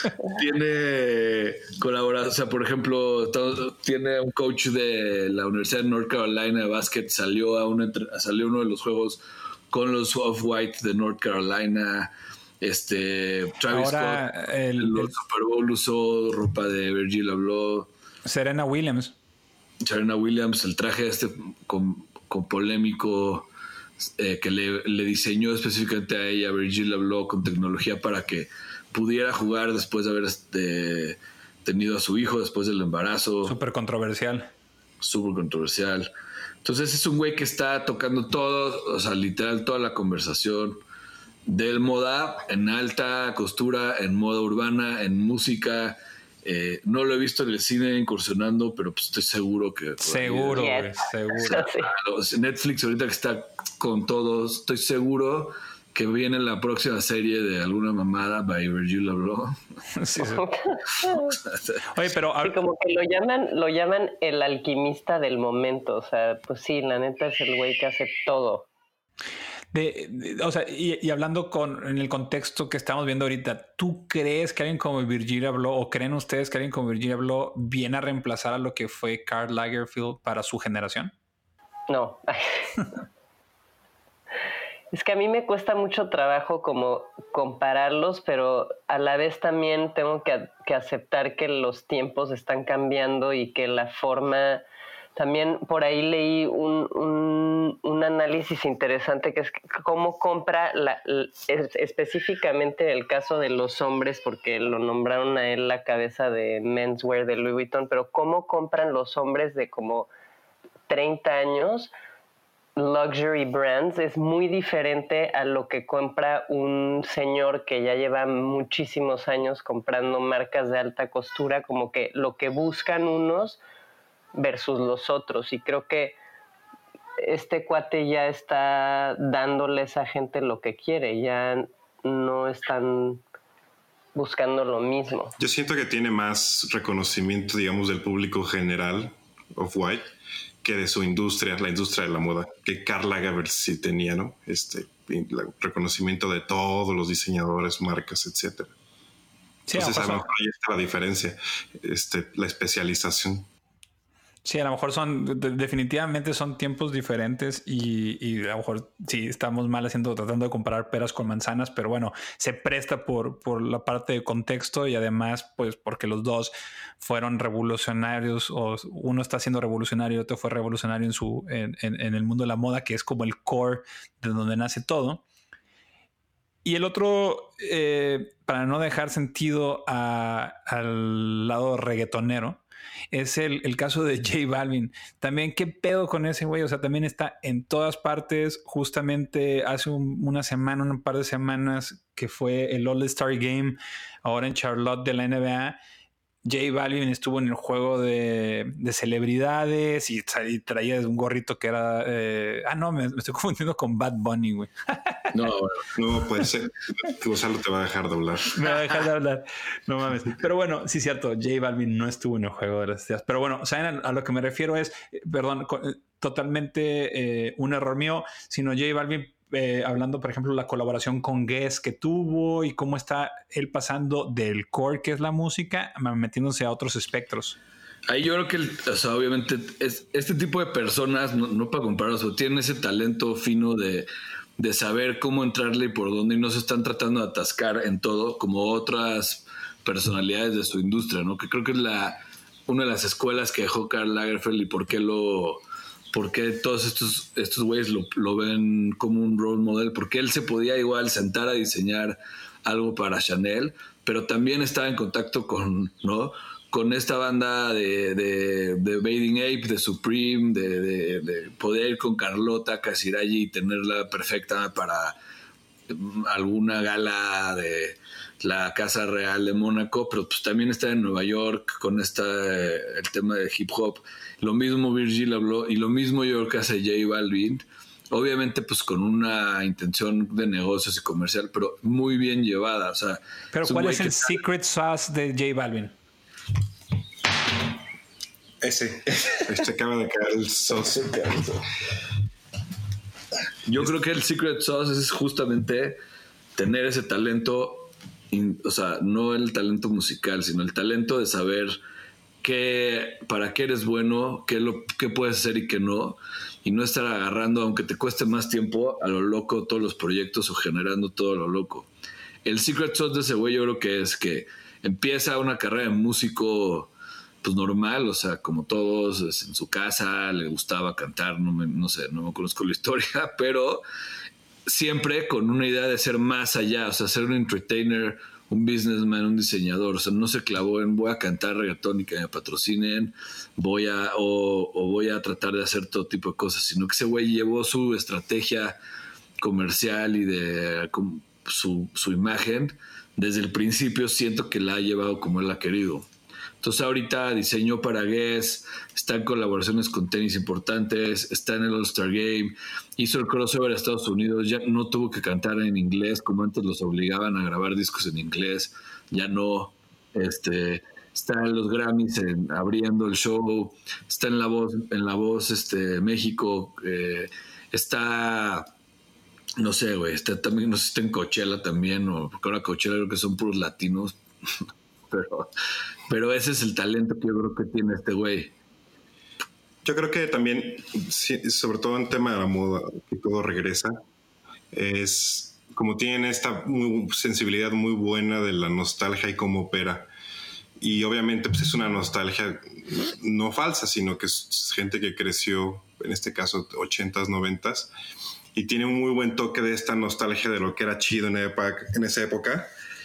Tiene colaboración, o sea, por ejemplo, todo, tiene un coach de la Universidad de North Carolina de básquet, salió a una, salió uno de los juegos con los Off-White de North Carolina. Este, Travis Ahora, Scott, el, el, el Super Bowl usó ropa de Virgil Abloh. Serena Williams. Serena Williams, el traje este con, con polémico eh, que le, le diseñó específicamente a ella, Virgil Abloh, con tecnología para que pudiera jugar después de haber este, tenido a su hijo, después del embarazo. Súper controversial. Súper controversial. Entonces es un güey que está tocando todo, o sea, literal toda la conversación del moda, en alta costura, en moda urbana, en música. Eh, no lo he visto en el cine incursionando, pero pues estoy seguro que... Seguro, güey, yes. seguro. Sí. Netflix ahorita que está con todos, estoy seguro que viene la próxima serie de alguna mamada by Virgil Abloh. Sí, sí. Oye, pero... Sí, como que lo llaman, lo llaman el alquimista del momento. O sea, pues sí, la neta es el güey que hace todo. De, de, o sea, y, y hablando con en el contexto que estamos viendo ahorita, ¿tú crees que alguien como Virgil Abloh, o creen ustedes que alguien como Virgil Abloh viene a reemplazar a lo que fue Karl Lagerfeld para su generación? No. Es que a mí me cuesta mucho trabajo como compararlos, pero a la vez también tengo que, que aceptar que los tiempos están cambiando y que la forma... También por ahí leí un, un, un análisis interesante que es cómo compra, la, es, específicamente el caso de los hombres, porque lo nombraron a él la cabeza de menswear de Louis Vuitton, pero cómo compran los hombres de como treinta años luxury brands es muy diferente a lo que compra un señor que ya lleva muchísimos años comprando marcas de alta costura, como que lo que buscan unos versus los otros, y creo que este cuate ya está dándole a esa gente lo que quiere, ya no están buscando lo mismo. Yo siento que tiene más reconocimiento, digamos, del público general Off-White que de su industria, la industria de la moda, que Karl Lagerfeld sí tenía, ¿no? Este el reconocimiento de todos los diseñadores, marcas, etcétera. Sí, entonces a lo mejor ahí está la diferencia, este, la especialización. Sí, a lo mejor son, de, definitivamente son tiempos diferentes y, y a lo mejor sí estamos mal haciendo, tratando de comparar peras con manzanas, pero bueno, se presta por, por la parte de contexto y además, pues, porque los dos fueron revolucionarios, o uno está siendo revolucionario, otro fue revolucionario en su, en, en, en el mundo de la moda, que es como el core de donde nace todo. Y el otro, eh, para no dejar sentido a, al lado reggaetonero, es el, el caso de J Balvin. También, ¿qué pedo con ese güey? O sea, también está en todas partes. Justamente hace un, una semana, un par de semanas, que fue el All-Star Game, ahora en Charlotte de la N B A. J Balvin estuvo en el juego de, de celebridades y, tra y traía un gorrito que era... Eh, ah, no, me, me estoy confundiendo con Bad Bunny, güey. No, no puede ser. Gonzalo te va a dejar de hablar. Me va a dejar de hablar. No mames. Pero bueno, sí es cierto, J Balvin no estuvo en el juego de las días. Pero bueno, ¿saben? A lo que me refiero es, perdón, totalmente eh, un error mío, sino J Balvin... Eh, hablando, por ejemplo, la colaboración con Guess que tuvo y cómo está él pasando del core, que es la música, metiéndose a otros espectros. Ahí yo creo que, el, o sea, obviamente, es, este tipo de personas, no, no para compararlos, pero tienen ese talento fino de, de saber cómo entrarle y por dónde, y no se están tratando de atascar en todo, como otras personalidades de su industria, ¿no? Que creo que es la, una de las escuelas que dejó Karl Lagerfeld y por qué lo... porque todos estos estos güeyes lo, lo ven como un role model, porque él se podía igual sentar a diseñar algo para Chanel, pero también estaba en contacto con, ¿no? con esta banda de, de, de Bathing Ape, de Supreme, de, de, de poder ir con Carlota Casiraghi y tenerla perfecta para alguna gala de la Casa Real de Mónaco, pero pues también está en Nueva York con esta, el tema de hip hop. Lo mismo Virgil habló y lo mismo yo creo que hace J Balvin, obviamente pues con una intención de negocios y comercial, pero muy bien llevada. O sea, pero es ¿cuál es el está... secret sauce de J Balvin? Ese, este acaba de caer el sauce. Yo creo que el secret sauce es justamente tener ese talento, o sea, no el talento musical, sino el talento de saber qué, para qué eres bueno, qué, lo, qué puedes hacer y qué no, y no estar agarrando, aunque te cueste más tiempo, a lo loco todos los proyectos o generando todo lo loco. El secret sauce de ese güey yo creo que es que empieza una carrera de músico pues normal, o sea, como todos, en su casa, le gustaba cantar, no, me, no sé, no me conozco la historia, pero siempre con una idea de ser más allá, o sea, ser un entertainer, un businessman, un diseñador, o sea, no se clavó en voy a cantar reggaetón y que me patrocinen, voy a, o, o voy a tratar de hacer todo tipo de cosas, sino que ese güey llevó su estrategia comercial y de con, su, su imagen, desde el principio siento que la ha llevado como él ha querido. Entonces ahorita diseñó para Guess, está en colaboraciones con tenis importantes, está en el All-Star Game, hizo el crossover a Estados Unidos, ya no tuvo que cantar en inglés como antes los obligaban a grabar discos en inglés, ya no, este, está en los Grammys en, abriendo el show, está en La Voz, en La Voz este, México, eh, está, no sé, güey, está también, no sé si está en Coachella también, o porque ahora Coachella creo que son puros latinos, pero... Pero ese es el talento que yo creo que tiene este güey. Yo creo que también, sobre todo en tema de la moda, que todo regresa, es como tienen esta muy, sensibilidad muy buena de la nostalgia y cómo opera. Y obviamente pues es una nostalgia no falsa, sino que es gente que creció, en este caso, ochentas, noventas, y tiene un muy buen toque de esta nostalgia de lo que era chido en, época, en esa época.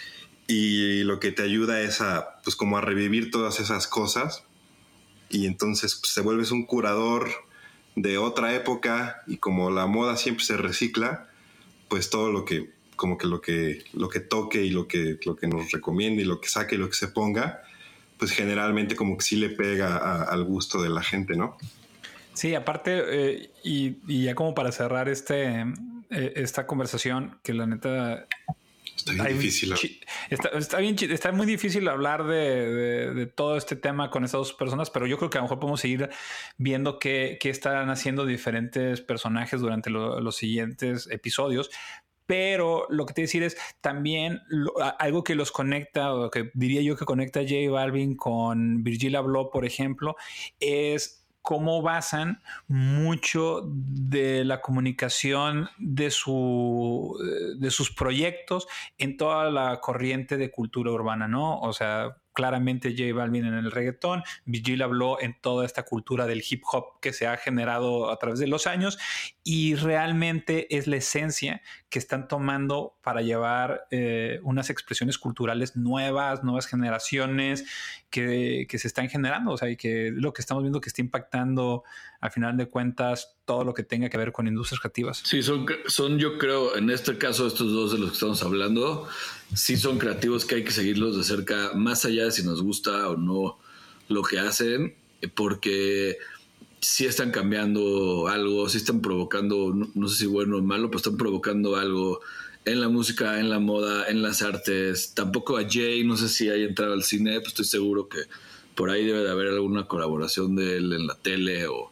Y lo que te ayuda es a, pues como a revivir todas esas cosas. Y entonces pues, te vuelves un curador de otra época y como la moda siempre se recicla, pues todo lo que, como que lo que, lo que toque y lo que, lo que nos recomiende y lo que saque y lo que se ponga, pues generalmente como que sí le pega a, al gusto de la gente, ¿no? Sí, aparte, eh, y, y ya como para cerrar este, eh, esta conversación, que la neta... Está bien difícil. Está, está, bien, está muy difícil hablar de, de, de todo este tema con estas dos personas, pero yo creo que a lo mejor podemos seguir viendo qué, qué están haciendo diferentes personajes durante lo, los siguientes episodios. Pero lo que te voy a decir es también lo, algo que los conecta, o que diría yo que conecta a J Balvin con Virgil Abloh, por ejemplo, es cómo basan mucho de la comunicación de, su, de sus proyectos en toda la corriente de cultura urbana, ¿no? O sea, claramente J Balvin en el reggaetón, Vigil habló en toda esta cultura del hip hop que se ha generado a través de los años, y realmente es la esencia que están tomando para llevar eh, unas expresiones culturales nuevas, nuevas generaciones que, que se están generando, o sea, y que lo que estamos viendo que está impactando al final de cuentas todo lo que tenga que ver con industrias creativas. Sí, son, son yo creo, en este caso estos dos de los que estamos hablando, sí son creativos que hay que seguirlos de cerca, más allá de si nos gusta o no lo que hacen, porque sí están cambiando algo, sí están provocando, no, no sé si bueno o malo, pero están provocando algo en la música, en la moda, en las artes. Tampoco a Jay, no sé si haya entrado al cine, pues estoy seguro que por ahí debe de haber alguna colaboración de él en la tele o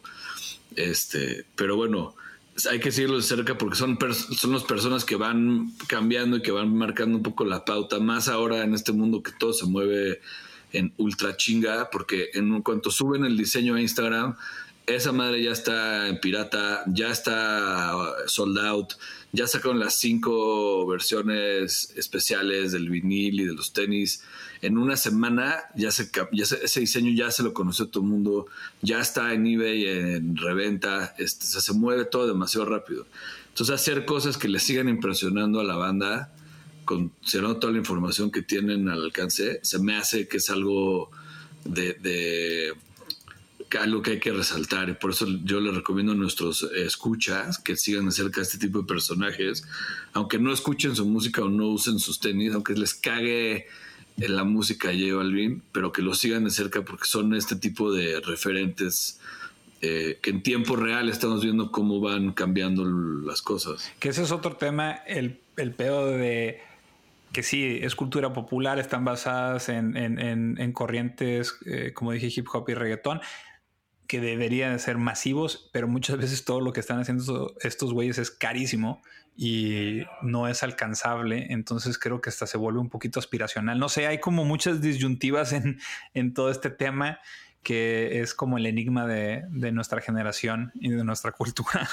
este, pero bueno, hay que seguirlo de cerca porque son, pers- son las personas que van cambiando y que van marcando un poco la pauta, más ahora en este mundo que todo se mueve en ultra chinga, porque en cuanto suben el diseño a Instagram, esa madre ya está en pirata, ya está sold out, ya sacaron las cinco versiones especiales del vinil y de los tenis. En una semana ya se, ya se, ese diseño ya se lo conoció todo el mundo, ya está en eBay, en reventa, este, se, se mueve todo demasiado rápido. Entonces hacer cosas que le sigan impresionando a la banda, considerando toda la información que tienen al alcance, se me hace que es algo de, de algo que hay que resaltar, y por eso yo les recomiendo a nuestros escuchas que sigan de cerca a este tipo de personajes, aunque no escuchen su música o no usen sus tenis, aunque les cague en la música de J Balvin, pero que lo sigan de cerca porque son este tipo de referentes eh, que en tiempo real estamos viendo cómo van cambiando las cosas. Que ese es otro tema, el, el pedo de que sí, es cultura popular, están basadas en, en, en, en corrientes, eh, como dije, hip hop y reggaetón, que deberían ser masivos, pero muchas veces todo lo que están haciendo estos güeyes es carísimo y no es alcanzable. Entonces creo que hasta se vuelve un poquito aspiracional. No sé, hay como muchas disyuntivas en, en todo este tema que es como el enigma de, de nuestra generación y de nuestra cultura.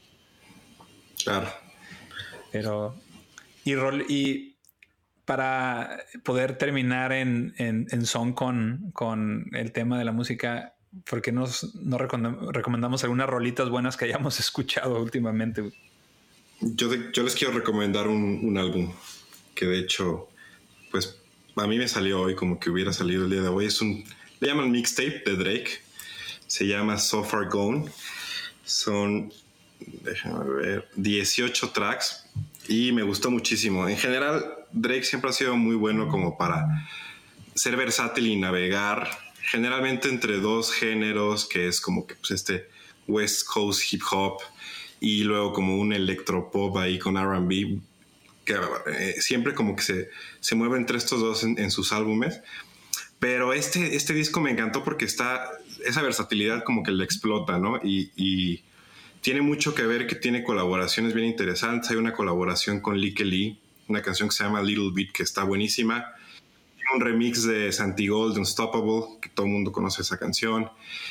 Claro. Pero, y, rol, y para poder terminar en, en, en son con, con el tema de la música, ¿por qué nos, nos recomendamos algunas rolitas buenas que hayamos escuchado últimamente? Yo, de, yo les quiero recomendar un, un álbum que de hecho, pues a mí me salió hoy como que hubiera salido el día de hoy. Es un, le llaman mixtape de Drake. Se llama So Far Gone. Son, déjame ver, dieciocho tracks y me gustó muchísimo. En general, Drake siempre ha sido muy bueno como para ser versátil y navegar generalmente entre dos géneros, que es como que pues este West Coast hip hop y luego como un electropop ahí con R and B, que eh, siempre como que se, se mueve entre estos dos en, en sus álbumes. Pero este, este disco me encantó porque está, esa versatilidad como que le explota, ¿no? Y, y tiene mucho que ver que tiene colaboraciones bien interesantes. Hay una colaboración con Lee Kelly, una canción que se llama Little Bit, que está buenísima. Un remix de Santigold, Unstoppable, que todo el mundo conoce esa canción.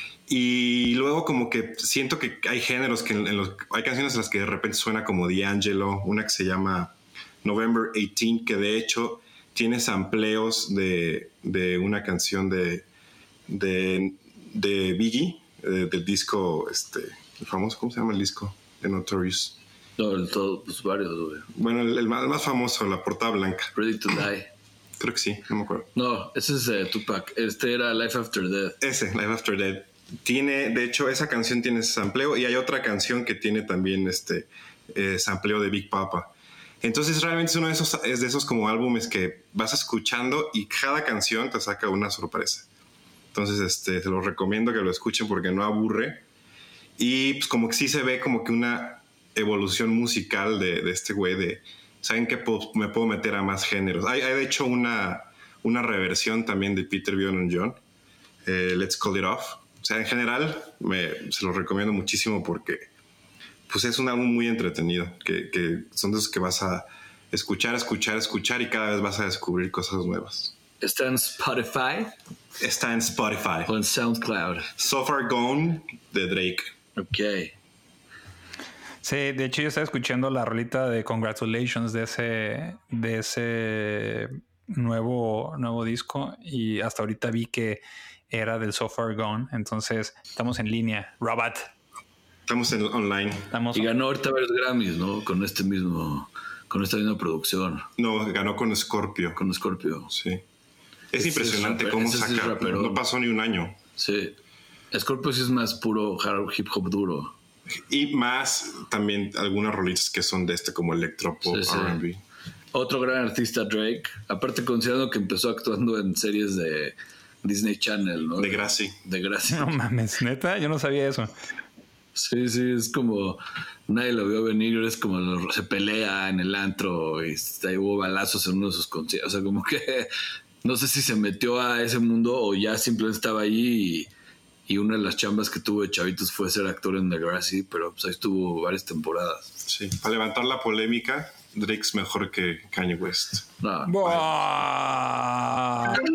Y luego como que siento que hay géneros que en, en los, hay canciones en las que de repente suena como D'Angelo, una que se llama November eighteenth, que de hecho tiene sampleos de, de una canción de, de, de Biggie, de, del disco, este, el famoso, ¿cómo se llama el disco? De Notorious. No, el todo, pues varios, güey. Bueno, el, el, más, el más famoso, la portada blanca. Ready to Die. Creo que sí, no me acuerdo. No, ese es uh, Tupac. Este era Life After Death. Ese, Life After Death. Tiene, de hecho, esa canción tiene ese sampleo y hay otra canción que tiene también este eh, sampleo de Big Papa. Entonces realmente es uno de esos, es de esos como álbumes que vas escuchando y cada canción te saca una sorpresa. Entonces este, te lo recomiendo que lo escuchen porque no aburre. Y pues como que sí se ve como que una evolución musical de, de este güey de... ¿Saben qué? Me puedo meter a más géneros. Hay, hay de hecho una, una reversión también de Peter Bjorn and John, eh, Let's Call It Off. O sea, en general me, se lo recomiendo muchísimo porque pues es un álbum muy entretenido, que, que son de esos que vas a escuchar, escuchar, escuchar y cada vez vas a descubrir cosas nuevas. ¿Está en Spotify? Está en Spotify. O en SoundCloud. So Far Gone de Drake. Ok. Sí, de hecho yo estaba escuchando la rolita de Congratulations de ese, de ese nuevo, nuevo disco y hasta ahorita vi que era del So Far Gone. Entonces estamos en línea. Robot. Estamos en online. Estamos... Y ganó ahorita varios Grammys, ¿no? Con este mismo, con esta misma producción. No, ganó con Scorpio. Con Scorpio. Sí. Es Ese impresionante es cómo ese sí es saca. rapero. No pasó ni un año. Sí. Scorpio sí es más puro hard hip hop duro. Y más también algunas rolitas que son de este como electropop, Sí, sí. R and B. Otro gran artista, Drake. Aparte considerando que empezó actuando en series de Disney Channel, ¿no? De Gracie. De Gracie. No mames, neta, yo no sabía eso. Sí, sí, es como nadie lo vio venir, es como lo- se pelea en el antro y está- hubo balazos en uno de sus conciertos. O sea, como que no sé si se metió a ese mundo o ya simplemente estaba allí y, y una de las chambas que tuvo de chavitos fue ser actor en Degrassi, pero pues ahí estuvo varias temporadas. Sí. Para levantar la polémica, Drake es mejor que Kanye West. No, Buah.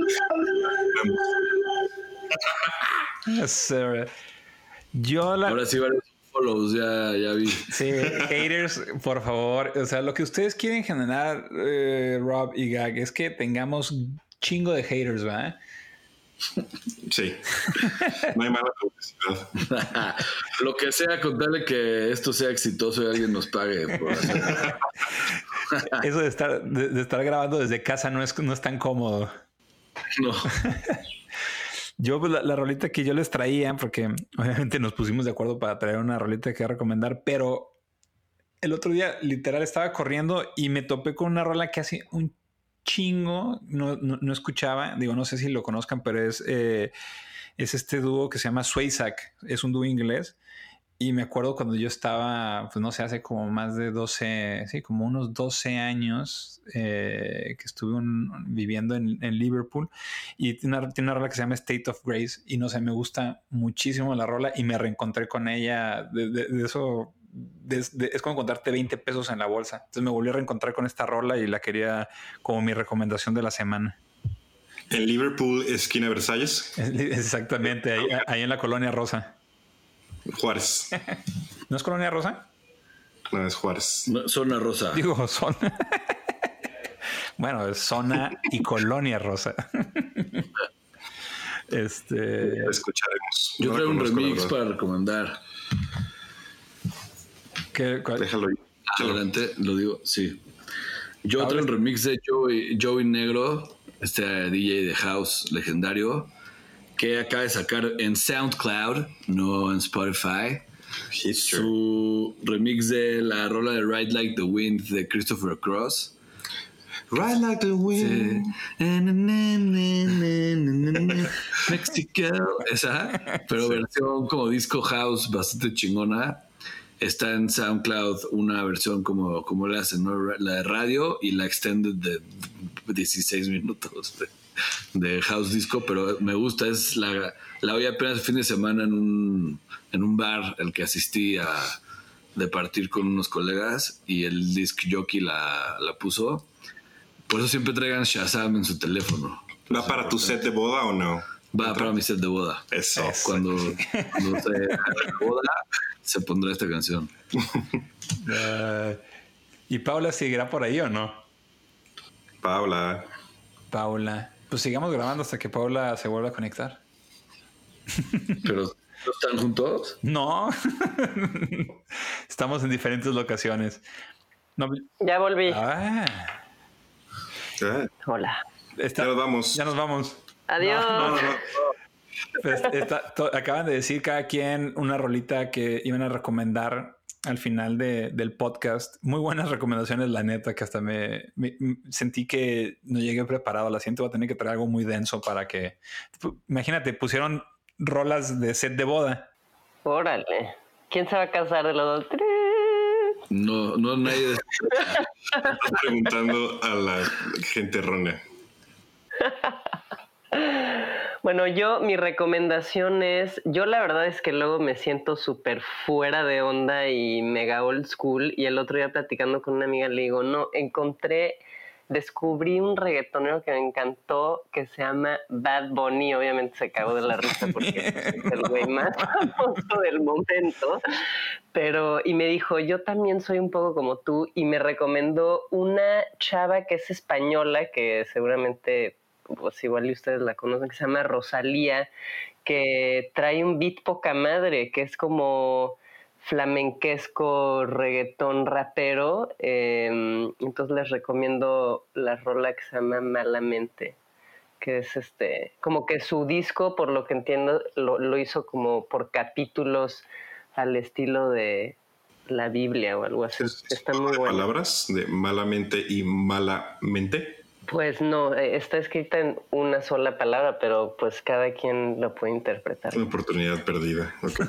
Yes, sir. Yo la... ahora sí varios follows, ya, ya vi. Sí, haters, por favor. O sea, lo que ustedes quieren generar, eh, Rob y Gag, es que tengamos chingo de haters, ¿verdad? Sí. No hay mala publicidad. Lo que sea, contarle que esto sea exitoso y alguien nos pague por hacer. Eso de estar, de, de estar grabando desde casa no es, no es tan cómodo. No. Yo, pues, la, la rolita que yo les traía, porque obviamente nos pusimos de acuerdo para traer una rolita que recomendar, pero el otro día literal estaba corriendo y me topé con una rola que hace un chingo no, no, no escuchaba. Digo, no sé si lo conozcan, pero es, eh, es este dúo que se llama Swaysack. Es un dúo inglés. Y me acuerdo cuando yo estaba, pues no sé, hace como más de doce, sí, como unos doce años eh, que estuve un, viviendo en, en Liverpool y tiene una, tiene una rola que se llama State of Grace y no sé, me gusta muchísimo la rola y me reencontré con ella de, de, de eso, de, de, es como encontrarte veinte pesos en la bolsa. Entonces me volví a reencontrar con esta rola y la quería como mi recomendación de la semana. En Liverpool, esquina Versalles. Exactamente, ahí, ahí en la Colonia Rosa. Juárez. ¿No es Colonia Rosa? No, es Juárez. No, zona rosa. Digo, zona. Bueno, es zona y Colonia Rosa. Este. Escucharemos. Yo No traigo un conozco, remix la para verdad. recomendar. ¿Qué, cuál? Déjalo ir. Adelante, lo digo, sí. Yo traigo un remix de Joey, Joey Negro, este D J de House legendario, que acaba de sacar en SoundCloud, no en Spotify. History. Su remix de la rola de Ride Like the Wind de Christopher Cross. Ride like the wind. Mexico. Esa, pero versión como disco house bastante chingona. Está en SoundCloud una versión como, como le hacen, ¿no? La de radio y la extended de dieciséis minutos de, de house disco, pero me gusta. Es la, la oí apenas el fin de semana en un, en un bar al que asistí a de partir con unos colegas y el disc jockey la, la puso. Por eso siempre traigan Shazam en su teléfono. ¿Va para tu set de boda o no? Va para mi set de boda. Eso. Cuando, cuando se haga la boda, se pondrá esta canción. Uh, ¿Y Paula seguirá por ahí o no? Paula. Paula. Pues sigamos grabando hasta que Paula se vuelva a conectar. Pero ¿no están juntos? No. Estamos en diferentes locaciones. No. Ya volví. Ah, Eh, Hola. está- Ya nos vamos. Ya nos vamos. Adiós. No, no, no. Pues está- to- acaban de decir cada quien una rolita que iban a recomendar al final de, del podcast. Muy buenas recomendaciones, la neta, que hasta me, me- me sentí que no llegué preparado. La siguiente voy a tener que traer algo muy denso para que... Imagínate, pusieron rolas de set de boda. Órale. ¿Quién se va a casar de los dos? No, no nadie. Estás preguntando a la gente errónea. Bueno, yo, mi recomendación es, yo la verdad es que luego me siento súper fuera de onda y mega old school, y el otro día platicando con una amiga le digo, no, encontré descubrí un reggaetonero que me encantó que se llama Bad Bunny. Obviamente se cagó de la risa porque es el güey más famoso del momento. Pero, y me dijo, yo también soy un poco como tú, y me recomendó una chava que es española, que seguramente, pues igual y ustedes la conocen, que se llama Rosalía, que trae un beat poca madre, que es como flamenquesco, reggaetón, rapero. Eh, entonces les recomiendo la rola que se llama Malamente, que es este, como que su disco, por lo que entiendo, lo, lo hizo como por capítulos al estilo de la Biblia o algo así. ¿Es, Está muy bueno. ¿Palabras de malamente y malamente? Pues no, está escrita en una sola palabra, pero pues cada quien lo puede interpretar. Una oportunidad perdida. Okay.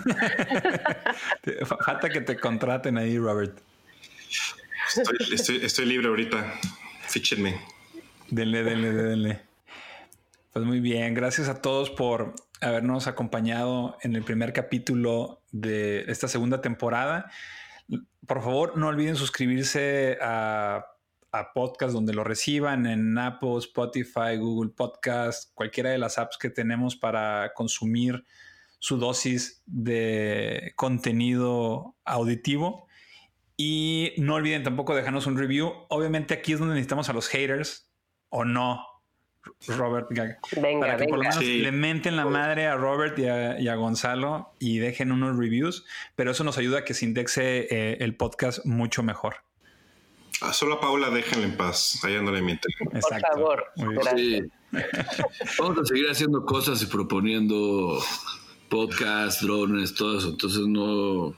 Falta que te contraten ahí, Robert. Estoy, estoy, estoy libre ahorita. Fíchenme. Denle, denle, denle. Pues muy bien. Gracias a todos por habernos acompañado en el primer capítulo de esta segunda temporada. Por favor, no olviden suscribirse a... a podcast donde lo reciban, en Apple, Spotify, Google Podcast, cualquiera de las apps que tenemos para consumir su dosis de contenido auditivo. Y no olviden tampoco dejarnos un review. Obviamente aquí es donde necesitamos a los haters, o no, Robert, venga, para que venga. por lo menos Sí. le menten la madre a Robert y a, y a Gonzalo y dejen unos reviews, pero eso nos ayuda a que se indexe eh, el podcast mucho mejor. Ah, solo a Paula déjenla en paz. Allá no le mienten. Exacto. Por favor. Muy bien. Gracias. Sí. Vamos a seguir haciendo cosas y proponiendo podcasts, drones, todo eso. Entonces no,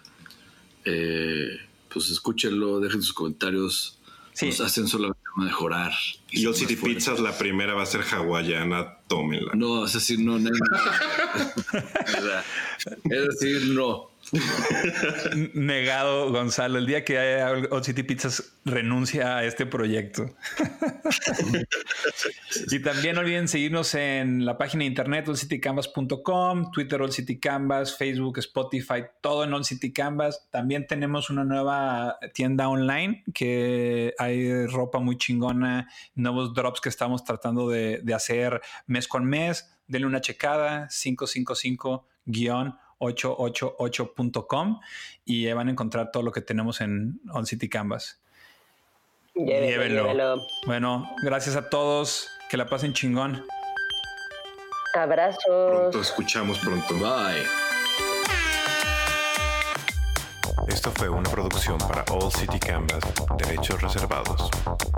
eh, pues escúchenlo, dejen sus comentarios. Sí. Nos hacen solamente mejorar. Y Old ser City más fuertes. Pizzas, la primera va a ser hawaiana. Tómenla. No, es decir, no, no. O sea, es decir, no. Negado, Gonzalo. El día que haya Old City Pizzas, renuncia a este proyecto. Y también no olviden seguirnos en la página de internet old city canvas punto com, Twitter Old City Canvas, Facebook, Spotify, todo en Old City Canvas. También tenemos una nueva tienda online que hay ropa muy chingona, nuevos drops que estamos tratando de, de hacer mes con mes. Denle una checada, cinco cinco cinco guión ocho ocho ocho punto com, y van a encontrar todo lo que tenemos en Old City Canvas. Llévelo, Llévenlo. llévelo. Bueno, gracias a todos. Que la pasen chingón. Abrazos. Pronto escuchamos pronto. Bye. Esto fue una producción para All City Canvas, derechos reservados.